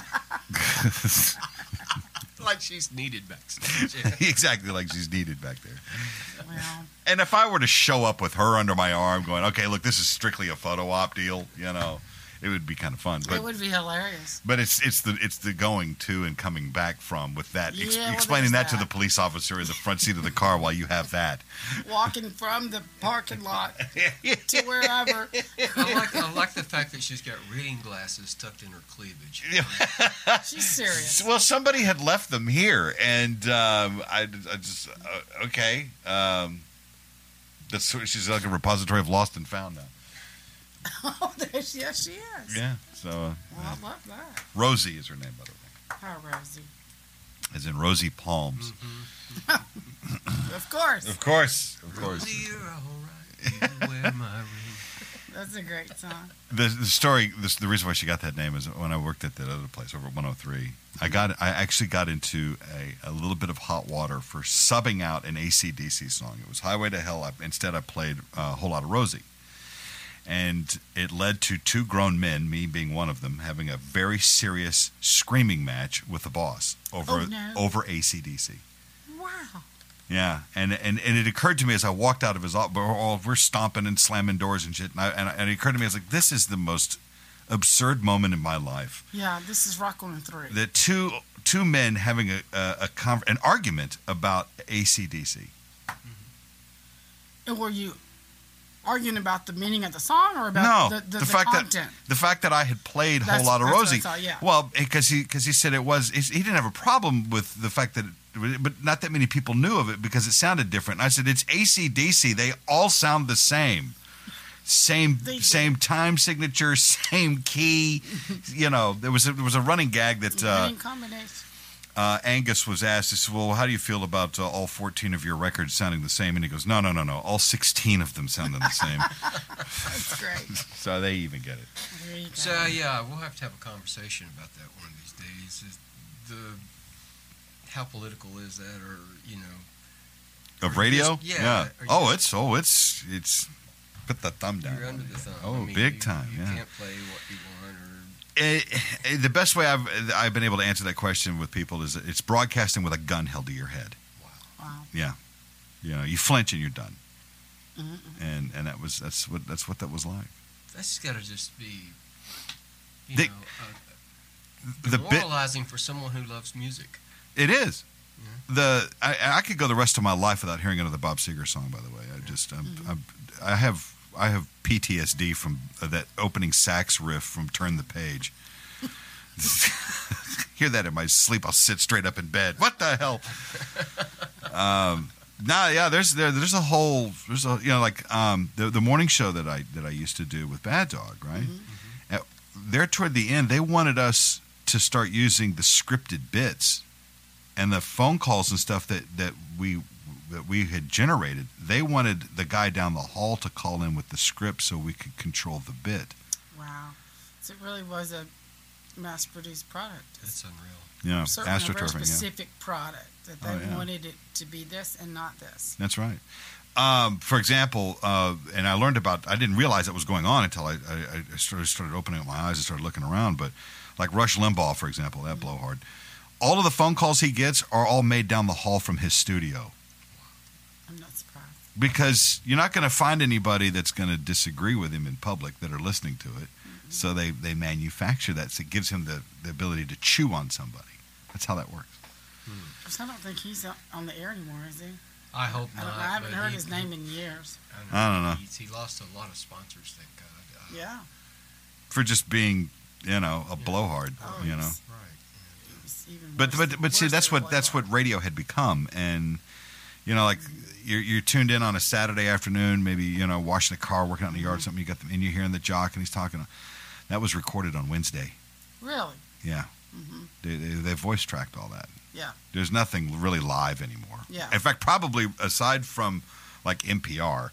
Like she's needed backstage. Yeah. exactly like she's needed back there. Well, And if I were to show up with her under my arm, going, "Okay, look, this is strictly a photo op deal," you know, it would be kind of fun. it But would be hilarious. but it's it's the it's the going to and coming back from with that, ex- Yeah, well, explaining that, there's to the that. police officer in the front seat of the car while you have that. Walking from the parking lot to wherever. I like I like the fact that she's got reading glasses tucked in her cleavage. She's serious. Well, somebody had left them here, and um, I, I just uh, okay. Um, that's she's like a repository of lost and found now. Oh, there she, yes, she is. Yeah. So uh, Well, I love that. Rosie is her name, by the way, Oh, Rosie. as in Rosie Palms. Of course. Of course, of course. Rosie, you're all right. You wear my ring. That's a great song. The, the story, this, the reason why she got that name is when I worked at that other place over at one oh three. I got, I actually got into a, a little bit of hot water for subbing out an A C D C song. It was Highway to Hell. I, instead, I played a whole lot of Rosie, and it led to two grown men, me being one of them, having a very serious screaming match with the boss over Oh, no. over A C D C. Wow. Yeah, and, and and it occurred to me as I walked out of his office, we're, all- we're stomping and slamming doors and shit, and, I, and, I- and it occurred to me, I was like, this is the most absurd moment in my life. Yeah, this is Rock one and three. That two two men having a, a, a con- an argument about A C D C. And were you arguing about the meaning of the song or about No, the, the, the the fact that- content? The fact that I had played a That's- whole lot of that's what I Rosie. thought, yeah. Well, because he, cause he said it was, he didn't have a problem with the fact that, it, but not that many people knew of it because it sounded different. And I said, it's A C D C. They all sound the same. Same They do. same time signature, same key. You know, there was a, there was a running gag that uh, Winning combination. uh, Angus was asked. He said, "Well, how do you feel about uh, all fourteen of your records sounding the same?" And he goes, "No, no, no, no. All sixteen of them sounding the same." That's great. So they even get it. There you go. So yeah, we'll have to have a conversation about that one of these days. Is the how political is that, or you know, Of Or radio? just- yeah, or Oh, just- it's oh, it's it's put the thumb down. you're under the thumb. Oh, I mean, big you- time, You yeah. can't play what you want, or Eh, eh, the best way I've I've been able to answer that question with people is it's broadcasting with a gun held to your head. Wow. Yeah, you know, you flinch and you're done. Mhm. And and that was that's what that's what that was like. that's got to just be, you They- know, uh, The bit demoralizing for someone who loves music. it is. Yeah. The I, I could go the rest of my life without hearing another Bob Seger song. By the way, I just I'm, I'm, I have I have P T S D from uh, that opening sax riff from Turn the Page. Hear that in my sleep, I'll sit straight up in bed. What the hell? Um, nah, yeah. There's there, there's a whole there's a you know like um, the the morning show that I that I used to do with Bad Dog, right? Uh, there toward the end, they wanted us to start using the scripted bits and the phone calls and stuff that that we that we had generated. They wanted the guy down the hall to call in with the script so we could control the bit. Wow. So it really was a mass-produced product. That's unreal. Yeah, Certainly a very astroturfing. Yeah, specific product that they Oh, yeah. wanted it to be this and not this. that's right. Um, for example, uh, and I learned about. I didn't realize it was going on until I, I, I started, started opening up my eyes and started looking around. But like Rush Limbaugh, for example, that blowhard. All of the phone calls he gets are all made down the hall from his studio. I'm not surprised. Because you're not going to find anybody that's going to disagree with him in public that are listening to it. So they, they manufacture that. So it gives him the, the ability to chew on somebody. That's how that works. 'Cause I don't think he's on- on the air anymore, is he? I hope I, not. don't know, I haven't but heard he- his name in years. I, I don't know. He's, he lost a lot of sponsors, thank God. Uh, Yeah. For just being, you know, a Yeah. blowhard, Oh, you know. he's- Right. It was even But worse- but but see, worse that's than what it that's was. what radio had become, and you know, like you're you're tuned in on a Saturday afternoon, maybe you know, washing a car, working out in the yard, or something. You got them, and you're hearing the jock, and he's talking. That was recorded on Wednesday. Really? Yeah, Hmm. they they, they voice tracked all that. Yeah. There's nothing really live anymore. Yeah. In fact, probably aside from like N P R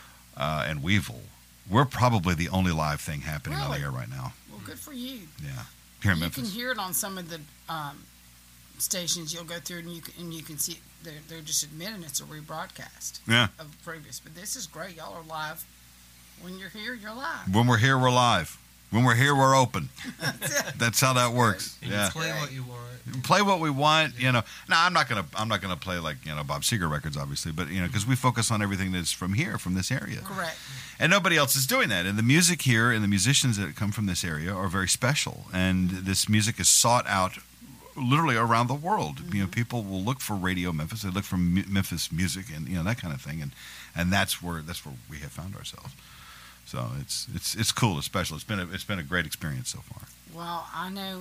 uh, and Weevil, we're probably the only live thing happening on the Really? air right now. Well, good for you. Yeah, here in You Memphis. can hear it on some of the um, stations you'll go through, and you can, and you can see they're, they're just admitting it's a rebroadcast Yeah. of previous. But this is great. Y'all are live. When you're here, you're live. When we're here, we're live. When we're here, we're open. That's how that works. And Yeah. you play what you want. Play what we want, you know. Now, I'm not gonna, I'm not gonna play like you know Bob Seger records, obviously, but you know, because we focus on everything that's from here, from this area, Correct. and nobody else is doing that. And the music here and the musicians that come from this area are very special, and this music is sought out literally around the world. You know, people will look for Radio Memphis, they look for mu- Memphis music, and you know that kind of thing, and and that's where that's where we have found ourselves. So it's it's it's cool, it's special. It's been a it's been a great experience so far. Well, I know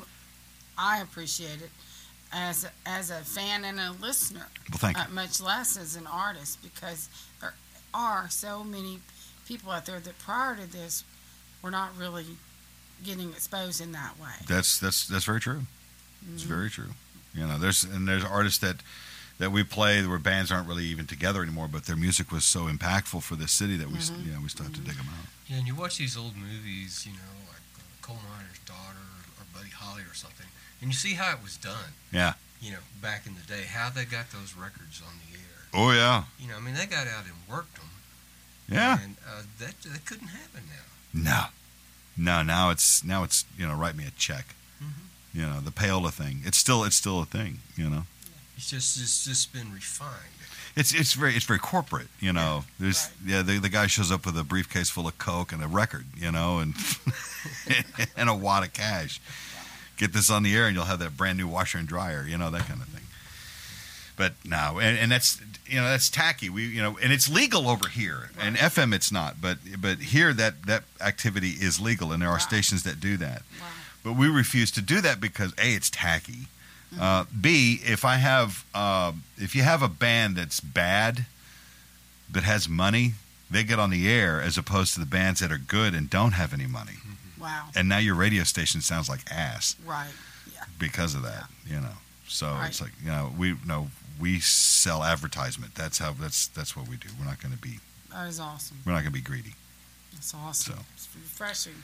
I appreciate it as a, as a fan and a listener, Well, thank you. uh, much less as an artist, because there are so many people out there that prior to this were not really getting exposed in that way. That's that's that's very true. It's Mhm. very true. You know, there's and there's artists that that we play where bands aren't really even together anymore, but their music was so impactful for this city that we Mhm. you know we still have to dig them out. Yeah, and you watch these old movies, you know, like uh, Coal Miner's Daughter or Buddy Holly or something, and you see how it was done. Yeah. You know, back in the day, how they got those records on the air. Oh yeah, You know, I mean, they got out and worked them. yeah. And uh, that that couldn't happen now. No, no. Now it's now it's you know write me a check. Mhm. You know the payola thing. It's still it's still a thing. You know. It's just it's just been refined. It's it's very it's very corporate, you know. There's right. yeah, the the guy shows up with a briefcase full of coke and a record, you know, and and a wad of cash. Get this on the air, and you'll have that brand new washer and dryer, you know, that kind of thing. But no, and, and that's you know that's tacky. We you know, and it's legal over here. And F M it's not, but but here that that activity is legal, and there are Wow. stations that do that. Wow. But we refuse to do that because A, it's tacky. Uh, B, if I have, uh, if you have a band that's bad, but has money, they get on the air as opposed to the bands that are good and don't have any money. Wow. And now your radio station sounds like ass Right. Yeah. because of that, you know. So Right. it's like, you know, we no, we sell advertisement. That's how that's that's what we do. We're not going to be That is awesome. we're not going to be greedy. It's awesome. So. It's refreshing.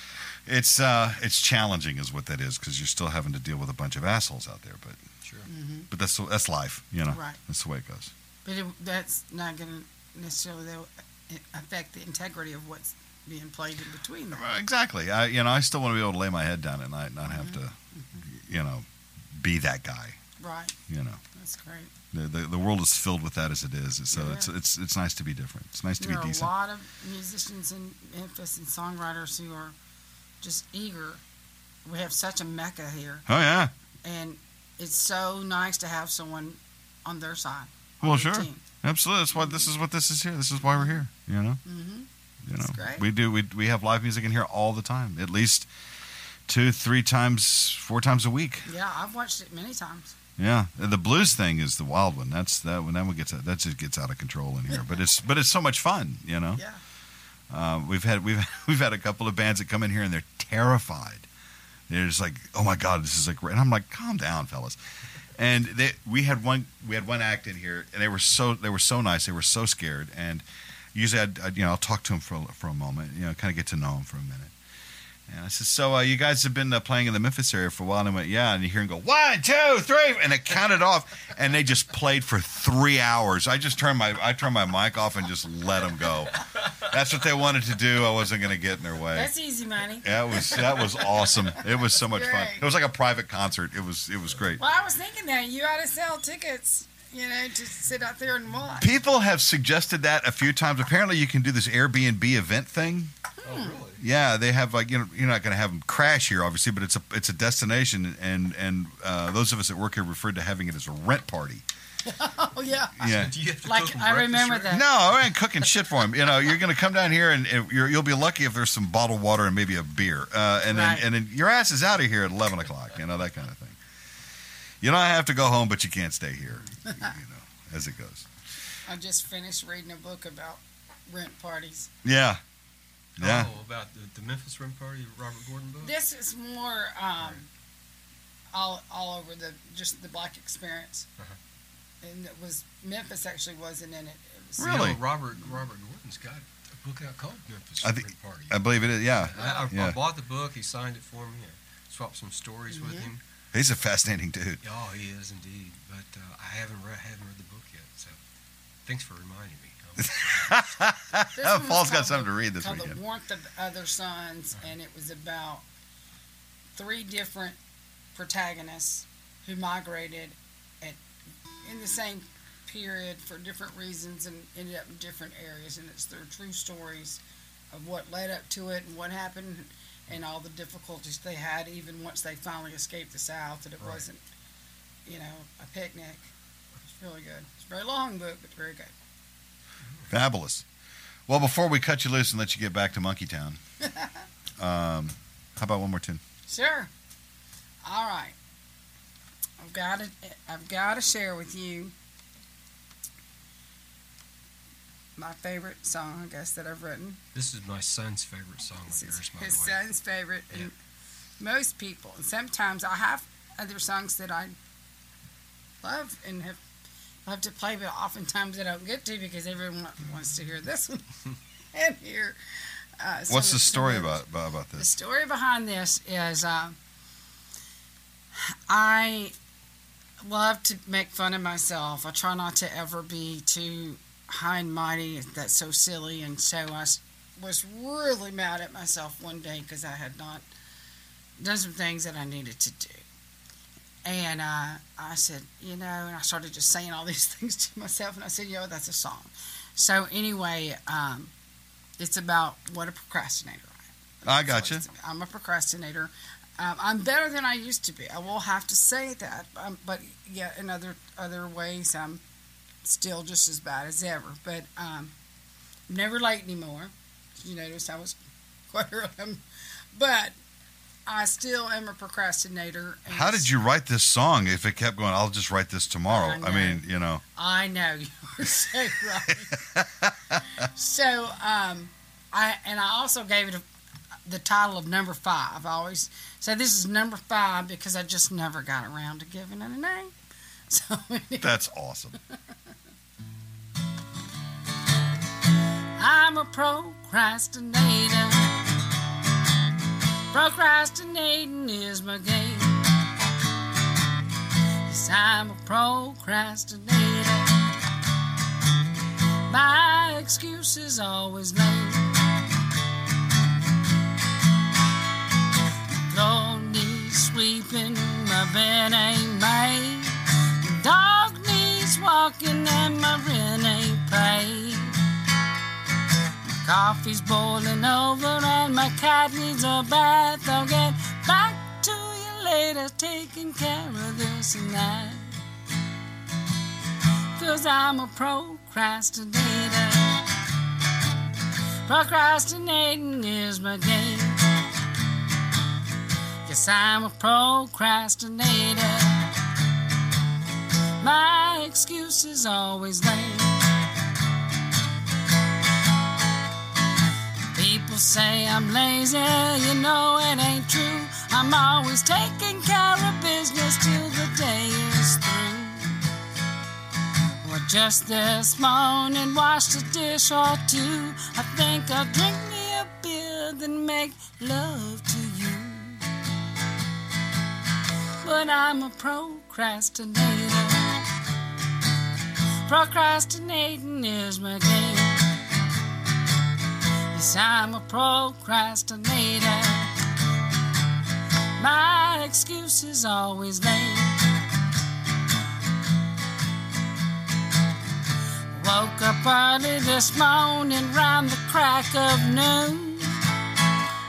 It's uh, it's challenging, is what that is, because you're still having to deal with a bunch of assholes out there. But Sure. Hmm. but that's that's life, you know. Right. That's the way it goes. But it, that's not going to necessarily though, affect the integrity of what's being played in between them. Well, exactly. I you know I still want to be able to lay my head down at night and not have to, you know, be that guy. Right. You know, That's great. the the, the world is filled with that as it is. So Yeah. it's it's it's nice to be different. It's nice to There be are a decent. lot of musicians in Memphis and songwriters who are just eager. We have such a mecca here, Oh yeah. and it's so nice to have someone on their side. on Well, their sure. team. Absolutely. That's why this is what this is here. This is why we're here. You know. Mhm. You know. That's great. We do. We we have live music in here all the time. At least two, three times, four times a week. Yeah, I've watched it many times. Yeah, the blues thing is the wild one. That's that when that one gets that just gets out of control in here. But it's but it's so much fun, you know. Yeah. Uh, we've had we've we've had a couple of bands that come in here and they're terrified. They're just like, oh my god, this is like, and I'm like, calm down, fellas. And they we had one we had one act in here, and they were so they were so nice. They were so scared, and usually I'd, I'd you know I'll talk to them for a- for a moment, you know, kind of get to know them for a minute. And I said, so uh, you guys have been uh, playing in the Memphis area for a while? And I went, yeah. And you hear them go, one, two, three. And they counted off. And they just played for three hours. I just turned my I turned my mic off and just let them go. That's what they wanted to do. I wasn't going to get in their way. That's easy money. That was that was awesome. It was so much fun. Great. It was like a private concert. It was it was great. Well, I was thinking that you ought to sell tickets, you know, to sit out there and watch. People have suggested that a few times. Apparently, you can do this Airbnb event thing. Oh, really? Yeah, they have like you know you're not going to have them crash here, obviously, but it's a it's a destination, and and uh, those of us that work here referred to having it as a rent party. Oh yeah. Yeah. Do you have to Like, cook them I breakfast, remember right? that. No, I ain't cooking shit for them. You know, you're going to come down here and and you're, you'll be lucky if there's some bottled water and maybe a beer, uh, and then Right. and then your ass is out of here at eleven o'clock. You know, that kind of thing. You don't have to go home, but you can't stay here. You know, as it goes. I just finished reading a book about rent parties. Yeah. Yeah. Oh, about the, the Memphis Rim Party, Robert Gordon book? This is more um, all all over the just the black experience, Uh-huh. and it was Memphis actually wasn't in it. It was Really? You know, Robert Robert Gordon's got a book out called Memphis I think- Rim Party. I believe it is. Yeah. I, I, Yeah. I bought the book. He signed it for me. I swapped some stories with Mhm. him. He's a fascinating dude. Oh, he is indeed. But uh, I haven't read haven't read the book yet. So thanks for reminding me. This one was Paul's got called something the- to read this called weekend. The Warmth of Other Suns, and it was about three different protagonists who migrated at, in the same period for different reasons and ended up in different areas. And it's their true stories of what led up to it and what happened and all the difficulties they had even once they finally escaped the South, that it Right. wasn't, you know, a picnic. It's really good. It's a very long book, but very good. Fabulous. Well, before we cut you loose and let you get back to Monkey Town, um, how about one more tune? Sure. All right. I've got to. I've got to share with you my favorite song, I guess, that I've written. This is my son's favorite song of This is yours, by his the way. son's favorite, Yeah. and most people. And sometimes I have other songs that I love and have love to play, but oftentimes I don't get to because everyone wants to hear this one and hear. Uh, some What's of- the some story of- about about, about The this? story behind this is uh, I love to make fun of myself. I try not to ever be too high and mighty. That's so silly. And so I s- was really mad at myself one day because I had not done some things that I needed to do. And uh, I said, you know, and I started just saying all these things to myself. And I said, you know, that's a song. So anyway, um, it's about what a procrastinator I am. I got So you. it's- I'm a procrastinator. Um, I'm better than I used to be. I will have to say that. Um, but yeah, in other other ways, I'm still just as bad as ever. But um, I'm never late anymore. You notice I was quite early. Um, But I still am a procrastinator. and How did you write this song? If it kept going, I'll just write this tomorrow. I I, know. mean, you know. I know, you're so right. so, um, I and I also gave it a, the title of number five. I always say this is number five because I just never got around to giving it a name. So That's awesome. I'm a procrastinator. Procrastinating is my game. Yes, I'm a procrastinator. My excuse is always lame. Floor needs sweeping, my bed ain't made. The dog needs walking and my rent ain't paid. Coffee's boiling over and my cat needs a bath. I'll get back to you later, taking care of this and that. Cause I'm a procrastinator. Procrastinating is my game. Yes, I'm a procrastinator. My excuse is always lame. People say I'm lazy, you know it ain't true. I'm always taking care of business till the day is through. Well, just this morning, washed a dish or two. I think I'll drink me a beer, then make love to you. But I'm a procrastinator. Procrastinating is my game. Yes, I'm a procrastinator. My excuse is always lame. Woke up early this morning round the crack of noon.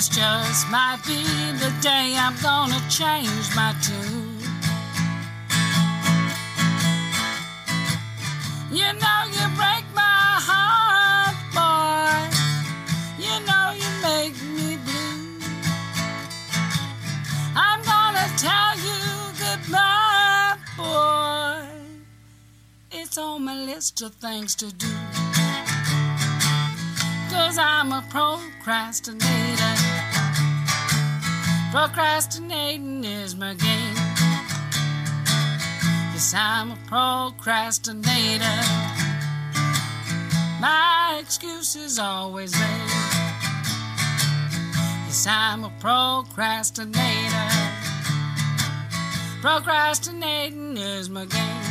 This just might be the day I'm gonna change my tune. You know you break my heart, boy. You know you make me blue. I'm gonna tell you goodbye, boy. It's on my list of things to do. 'Cause I'm a procrastinator. Procrastinating is my game. Yes, I'm a procrastinator. My excuse is always late. Yes, I'm a procrastinator. Procrastinating is my game.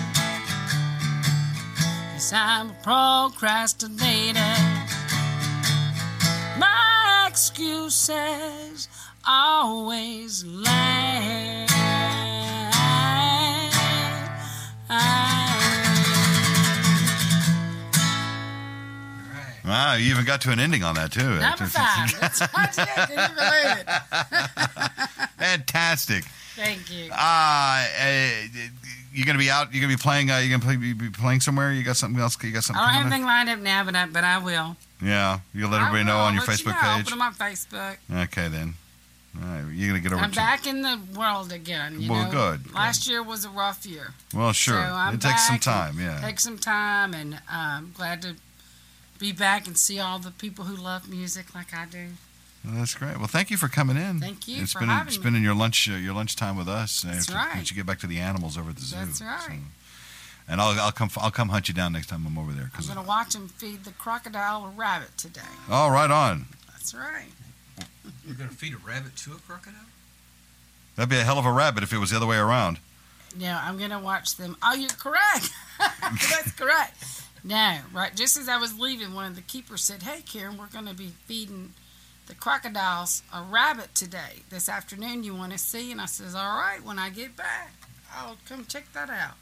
Yes, I'm a procrastinator. My excuses always late. Wow, you even got to an ending on that, too. Number five. That's what I did. Can you believe it? Fantastic. Thank you. Uh, uh, you're going to be out? You're going to be playing? Uh, you're going to play, be playing somewhere? You got something else? You got something I don't have coming anything lined up now, but I, but I will. up? Yeah. You'll let I everybody know will. on your I'll let Facebook you know. I'll page? put them on Facebook. Okay, then. All right. You're going to get over I'm to back in the world again. You Well, know? good, Last year was a rough year. Well, sure. So I'm it takes some back time, and yeah. Take some time, and I'm glad to be back and see all the people who love music like I do. Well, that's great. Well, thank you for coming in. Thank you It's for been having spending your lunch uh, your lunch time with us. That's after, right. Once you get back to the animals over at the zoo. That's right. So- and I'll I'll come I'll come hunt you down next time I'm over there. I'm 'cause- going to watch them feed the crocodile a rabbit today. oh, right on. That's right. You're going to feed a rabbit to a crocodile? That'd be a hell of a rabbit if it was the other way around. No, I'm going to watch them. Oh, you're correct. That's correct. No, right. Just as I was leaving, one of the keepers said, "Hey, Karen, we're going to be feeding the crocodiles a rabbit today, this afternoon. You want to see?" And I says, "All right, when I get back, I'll come check that out."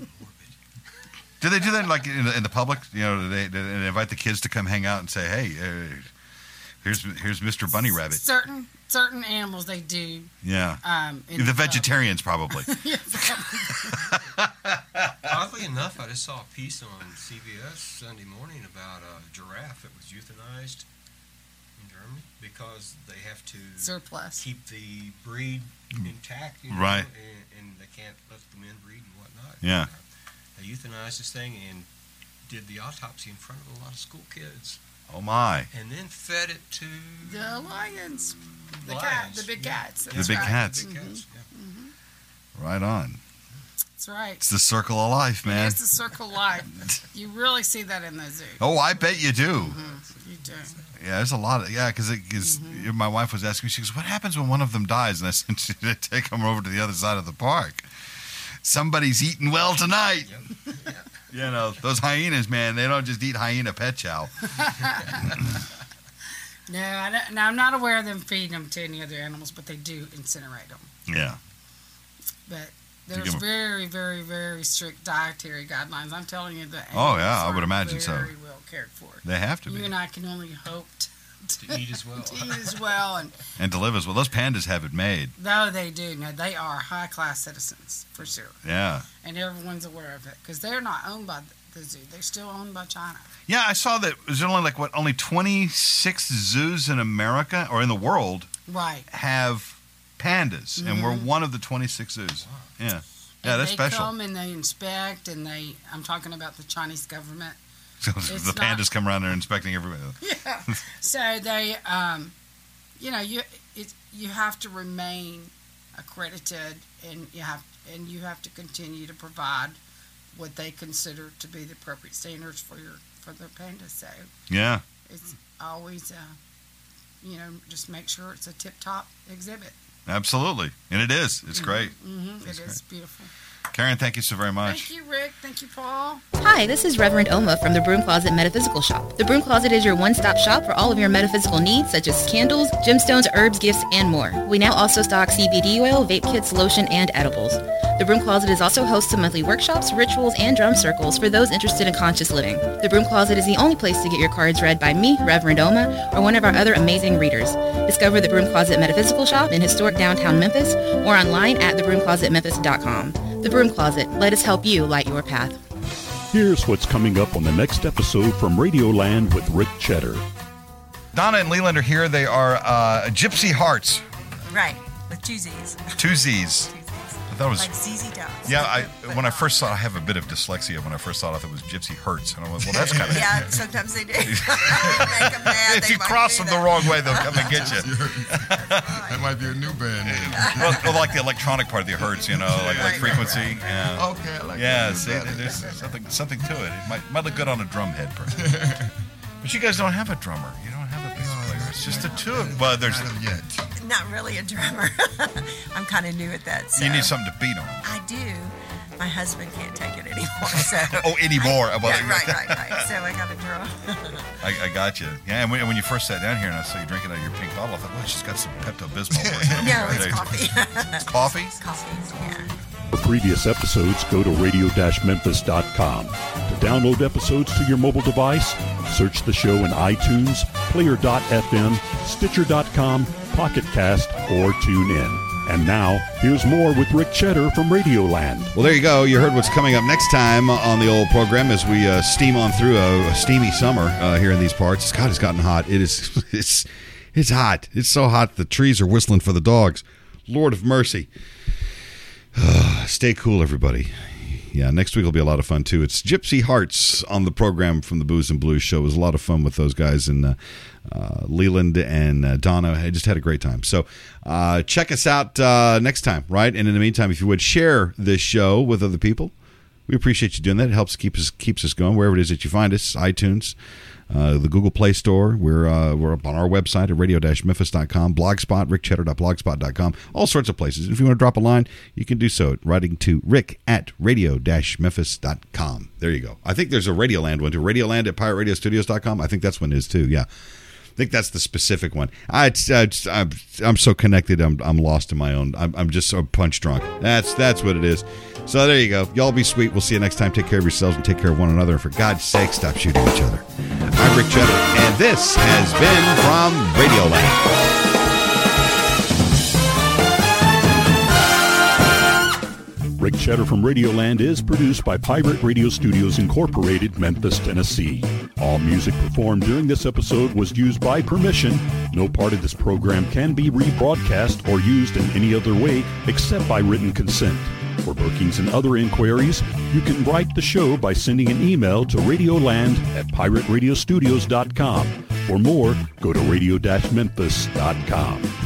Do they do that like in the, in the public? You know, do they, do they invite the kids to come hang out and say, "Hey, uh, here's here's Mister Bunny Rabbit." Certain certain animals they do. Yeah. Um, in The public. vegetarians probably. Oddly enough, I just saw a piece on C B S Sunday morning about a giraffe that was euthanized in Germany because they have to Surplus. keep the breed intact, you know, Right. and, and they can't let them inbreed and whatnot. Yeah. And, uh, they euthanized this thing and did the autopsy in front of a lot of school kids, Oh my. and then fed it to The lions. The cat. lions. The big Yeah. cats. The That's big right. cats. Big cats, yeah. Right on. That's right. It's the circle of life, man. It's the circle of life. You really see that in the zoo. Oh, I bet you do. You do. Yeah, there's a lot of yeah, because Mm-hmm. my wife was asking me. She goes, "What happens when one of them dies?" And I said, "They take them over to the other side of the park. Somebody's eating well tonight." Yep. Yeah. You know, those hyenas, man, they don't just eat hyena pet chow. No, I don't, no, I'm not aware of them feeding them to any other animals, but they do incinerate them. Yeah. But give there's 'em- very, very, very strict dietary guidelines. I'm telling you, the Oh, yeah, animals I would are imagine so. Very well cared for. They have to You be. and I can only hope to, To eat as well. to eat as well, and And to live as well. Those pandas have it made. though they do, no, they are high class citizens for sure, Yeah. and everyone's aware of it because they're not owned by the zoo; they're still owned by China. Yeah, I saw that there's only like, what, only twenty-six zoos in America or in the world Right. have pandas. And we're Mhm. one of the twenty-six zoos. Yeah. Yeah, And that's they special. come and they inspect, and they. I'm talking about the Chinese government. So It's the not- pandas come around there inspecting everybody. Yeah. So they, um, you know, you it, you have to remain accredited, and you have and you have to continue to provide what they consider to be the appropriate standards for your for their pandas. So Yeah. it's always, uh, you know, just make sure it's a tip top exhibit. Absolutely. And it is. It's great. Mm-hmm. It That's is beautiful. Karen, thank you so very much. Thank you, Rick. Thank you, Paul. Hi, this is Reverend Oma from the Broom Closet Metaphysical Shop. The Broom Closet is your one-stop shop for all of your metaphysical needs, such as candles, gemstones, herbs, gifts, and more. We now also stock C B D oil, vape kits, lotion, and edibles. The Broom Closet is also host to monthly workshops, rituals, and drum circles for those interested in conscious living. The Broom Closet is the only place to get your cards read by me, Reverend Oma, or one of our other amazing readers. Discover the Broom Closet Metaphysical Shop in historic downtown Memphis or online at the broom closet memphis dot com. The Broom Closet, let us help you light your path. Here's what's coming up on the next episode from Radioland with Rick Cheddar. Donna and Leland are here. They are uh, Gypsy Hearts. Right, with two Z's. Two Z's. I thought it was Like Z Z Top. yeah. I when I first saw, I have a bit of dyslexia. When I first saw it, I thought it was Gypsy Hurts, and I went, well, that's kind of Yeah, sometimes they do. Make 'em mad, if they you might cross do them the that. wrong way, they'll come and get you. That might be a new band name. well, well, like the electronic part of the Hurts, you know, like like Right, right, frequency. Yeah. Okay, I like Yeah, that. see, there's something something to it. It might might look good on a drum head, perhaps. But you guys don't have a drummer. You don't have a bass player. It's just the two of them. Well, there's Not of yet. Not really a drummer. I'm kind of new at that. So. you need something to beat on. I do. My husband can't take it anymore. So. Oh, anymore. I, Well, yeah, right, right, right. So I got a drum. I, I got you. Yeah, and when, when you first sat down here and I saw you drinking out of your pink bottle, I thought, well, she's got some Pepto-Bismol. No, it's coffee. It's coffee? Coffee, yeah. For previous episodes, go to radio dash memphis dot com. To download episodes to your mobile device, search the show in iTunes, player dot f m, stitcher dot com, Pocket Cast, or tune in. And now, here's more with Rick Cheddar from Radioland. Well, there you go. You heard what's coming up next time on the old program as we uh, steam on through a, a steamy summer uh, here in these parts. God, it's gotten hot. It is. It's. It's hot. It's so hot. The trees are whistling for the dogs. Lord of mercy. Stay cool, everybody. Yeah, next week will be a lot of fun, too. It's Gypsy Hearts on the program from the Booze and Blues show. It was a lot of fun with those guys, and uh, uh, Leland and uh, Donna. I just had a great time. So uh, check us out uh, next time, right? And in the meantime, if you would, share this show with other people. We appreciate you doing that. It helps keep us keeps us going wherever it is that you find us, iTunes, uh, the Google Play Store. We're uh, we're up on our website at radio dash memphis dot com, Blogspot, rick cheddar dot blogspot dot com, all sorts of places. If you want to drop a line, you can do so writing to rick at radio dash memphis dot com. There you go. I think there's a Radioland one too. Radioland at pirate radio studios dot com. I think that's one is too. Yeah. I think that's the specific one. I, it's, uh, it's, I'm, I'm so connected. I'm, I'm lost in my own. I'm, I'm just so punch drunk. That's that's what it is. So there you go. Y'all be sweet. We'll see you next time. Take care of yourselves and take care of one another. And for God's sake, stop shooting each other. I'm Rick Cheddar, and this has been from Radioland. Rick Cheddar from Radioland is produced by Pirate Radio Studios Incorporated, Memphis, Tennessee. All music performed during this episode was used by permission. No part of this program can be rebroadcast or used in any other way except by written consent. For bookings and other inquiries, you can write the show by sending an email to radioland at pirate radio studios dot com. For more, go to radio dash memphis dot com.